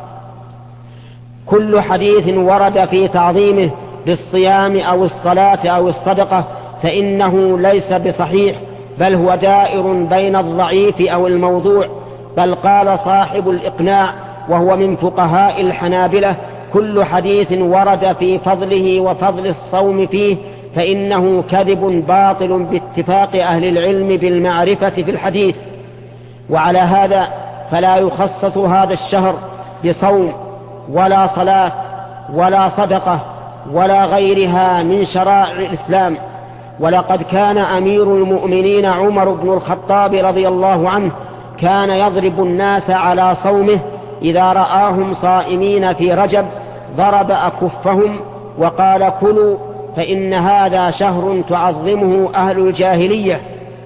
كل حديث ورد في تعظيمه بالصيام أو الصلاة أو الصدقة فإنه ليس بصحيح، بل هو دائر بين الضعيف أو الموضوع. بل قال صاحب الإقناع وهو من فقهاء الحنابلة: كل حديث ورد في فضله وفضل الصوم فيه فإنه كذب باطل باتفاق أهل العلم بالمعرفة في الحديث. وعلى هذا فلا يخصص هذا الشهر بصوم ولا صلاة ولا صدقة ولا غيرها من شرائع الإسلام. ولقد كان أمير المؤمنين عمر بن الخطاب رضي الله عنه كان يضرب الناس على صومه، إذا رآهم صائمين في رجب ضرب أكفهم وقال: كلوا فإن هذا شهر تعظمه أهل الجاهلية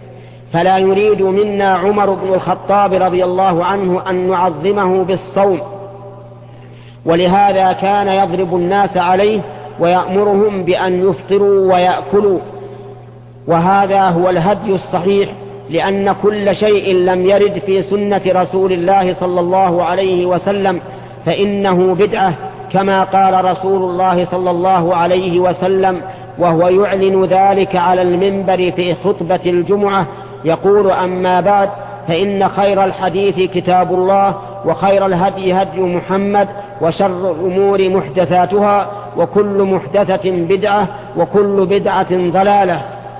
فلا يريد منا عمر بن الخطاب رضي الله عنه أن نعظمه بالصوم، ولهذا كان يضرب الناس عليه ويأمرهم بأن يفطروا ويأكلوا، وهذا هو الهدي الصحيح، لأن كل شيء لم يرد في سنة رسول الله صلى الله عليه وسلم فإنه بدعة، كما قال رسول الله صلى الله عليه وسلم وهو يعلن ذلك على المنبر في خطبة الجمعة، يقول: أما بعد، فإن خير الحديث كتاب الله، وخير الهدي هدي محمد، وشر الأمور محدثاتها، وكل محدثة بدعة، وكل بدعة ضلالة.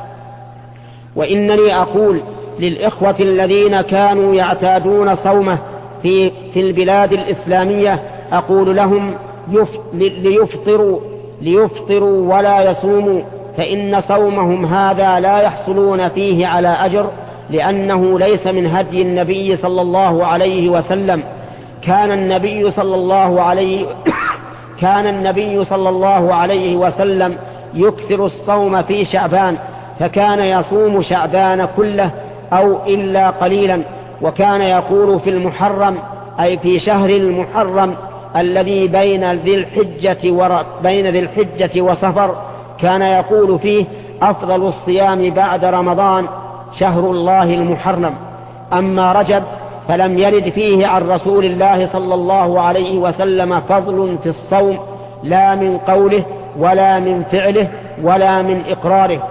وإنني أقول للإخوة الذين كانوا يعتادون صومه في, في البلاد الإسلامية، أقول لهم ليفطروا, ليفطروا ولا يصوموا، فإن صومهم هذا لا يحصلون فيه على أجر، لأنه ليس من هدي النبي صلى الله عليه وسلم. كان النبي صلى الله عليه كان النبي صلى الله عليه وسلم يكثر الصوم في شعبان، فكان يصوم شعبان كله أو إلا قليلا، وكان يقول في المحرم، أي في شهر المحرم الذي بين ذي الحجة ور... بين ذي الحجة وصفر، كان يقول فيه: أفضل الصيام بعد رمضان شهر الله المحرم. أما رجب فلم يرد فيه عن رسول الله صلى الله عليه وسلم فضل في الصوم، لا من قوله ولا من فعله ولا من إقراره.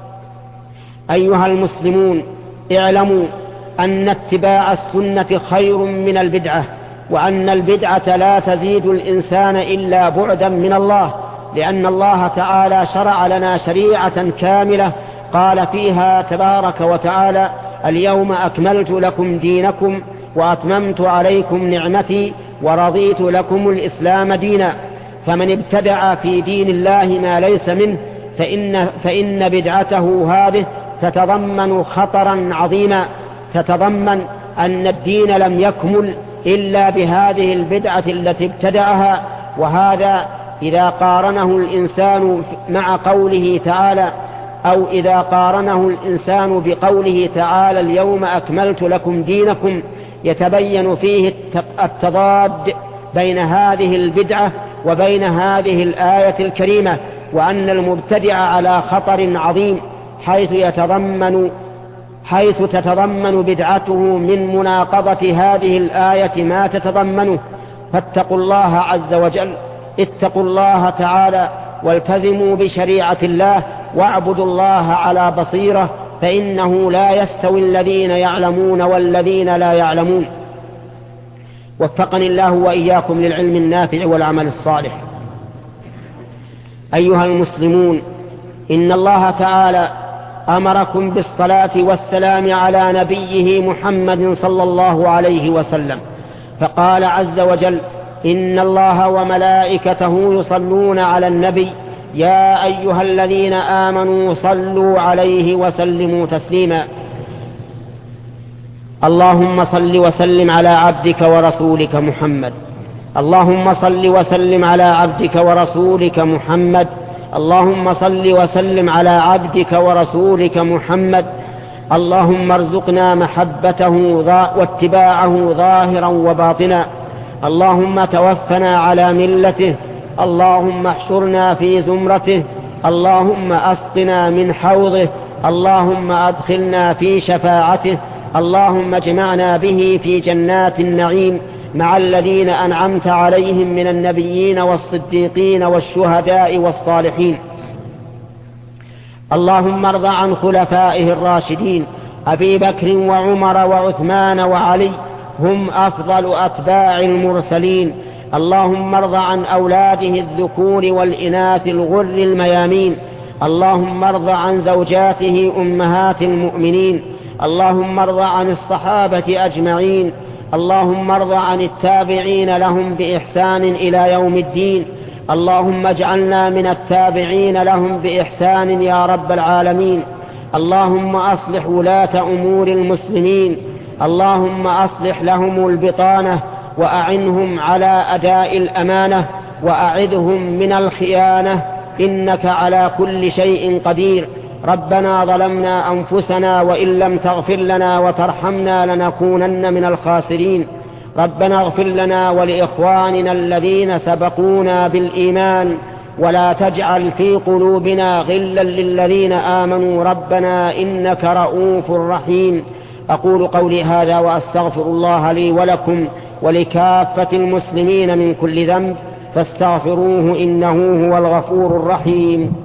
أيها المسلمون، اعلموا أن اتباع السنة خير من البدعة، وأن البدعة لا تزيد الإنسان إلا بعدا من الله، لأن الله تعالى شرع لنا شريعة كاملة قال فيها تبارك وتعالى: اليوم أكملت لكم دينكم وأتممت عليكم نعمتي ورضيت لكم الإسلام دينا. فمن ابتدع في دين الله ما ليس منه فإن, فإن بدعته هذه تتضمن خطرا عظيما، تتضمن أن الدين لم يكمل إلا بهذه البدعة التي ابتدعها. وهذا إذا قارنه الإنسان مع قوله تعالى، أو إذا قارنه الإنسان بقوله تعالى: اليوم أكملت لكم دينكم، يتبين فيه التضاد بين هذه البدعة وبين هذه الآية الكريمة، وأن المبتدع على خطر عظيم، حيث يتضمن حيث تتضمن بدعته من مناقضة هذه الآية ما تتضمنه. فاتقوا الله عز وجل، اتقوا الله تعالى والتزموا بشريعة الله، واعبدوا الله على بصيرة، فإنه لا يستوي الذين يعلمون والذين لا يعلمون. وفقني الله وإياكم للعلم النافع والعمل الصالح. أيها المسلمون، إن الله تعالى أمركم بالصلاة والسلام على نبيه محمد صلى الله عليه وسلم، فقال عز وجل: إن الله وملائكته يصلون على النبي يا أيها الذين آمنوا صلوا عليه وسلموا تسليما. اللهم صل وسلم على عبدك ورسولك محمد. اللهم صل وسلم على عبدك ورسولك محمد. اللهم صل وسلم على عبدك ورسولك محمد. اللهم ارزقنا محبته واتباعه ظاهرا وباطنا. اللهم توفنا على ملته. اللهم احشرنا في زمرته. اللهم أسقنا من حوضه. اللهم أدخلنا في شفاعته. اللهم اجمعنا به في جنات النعيم مع الذين أنعمت عليهم من النبيين والصديقين والشهداء والصالحين. اللهم ارض عن خلفائه الراشدين أبي بكر وعمر وعثمان وعلي، هم أفضل أتباع المرسلين. اللهم ارض عن أولاده الذكور والإناث الغر الميامين. اللهم ارض عن زوجاته أمهات المؤمنين. اللهم ارض عن الصحابة أجمعين. اللهم ارض عن التابعين لهم بإحسان إلى يوم الدين. اللهم اجعلنا من التابعين لهم بإحسان يا رب العالمين. اللهم أصلح ولاة أمور المسلمين. اللهم أصلح لهم البطانة وأعنهم على أداء الأمانة وأعذهم من الخيانة، إنك على كل شيء قدير. ربنا ظلمنا أنفسنا وإن لم تغفر لنا وترحمنا لنكونن من الخاسرين. ربنا اغفر لنا ولإخواننا الذين سبقونا بالإيمان ولا تجعل في قلوبنا غلا للذين آمنوا ربنا إنك رؤوف رحيم. أقول قولي هذا وأستغفر الله لي ولكم ولكافة المسلمين من كل ذنب فاستغفروه إنه هو الغفور الرحيم.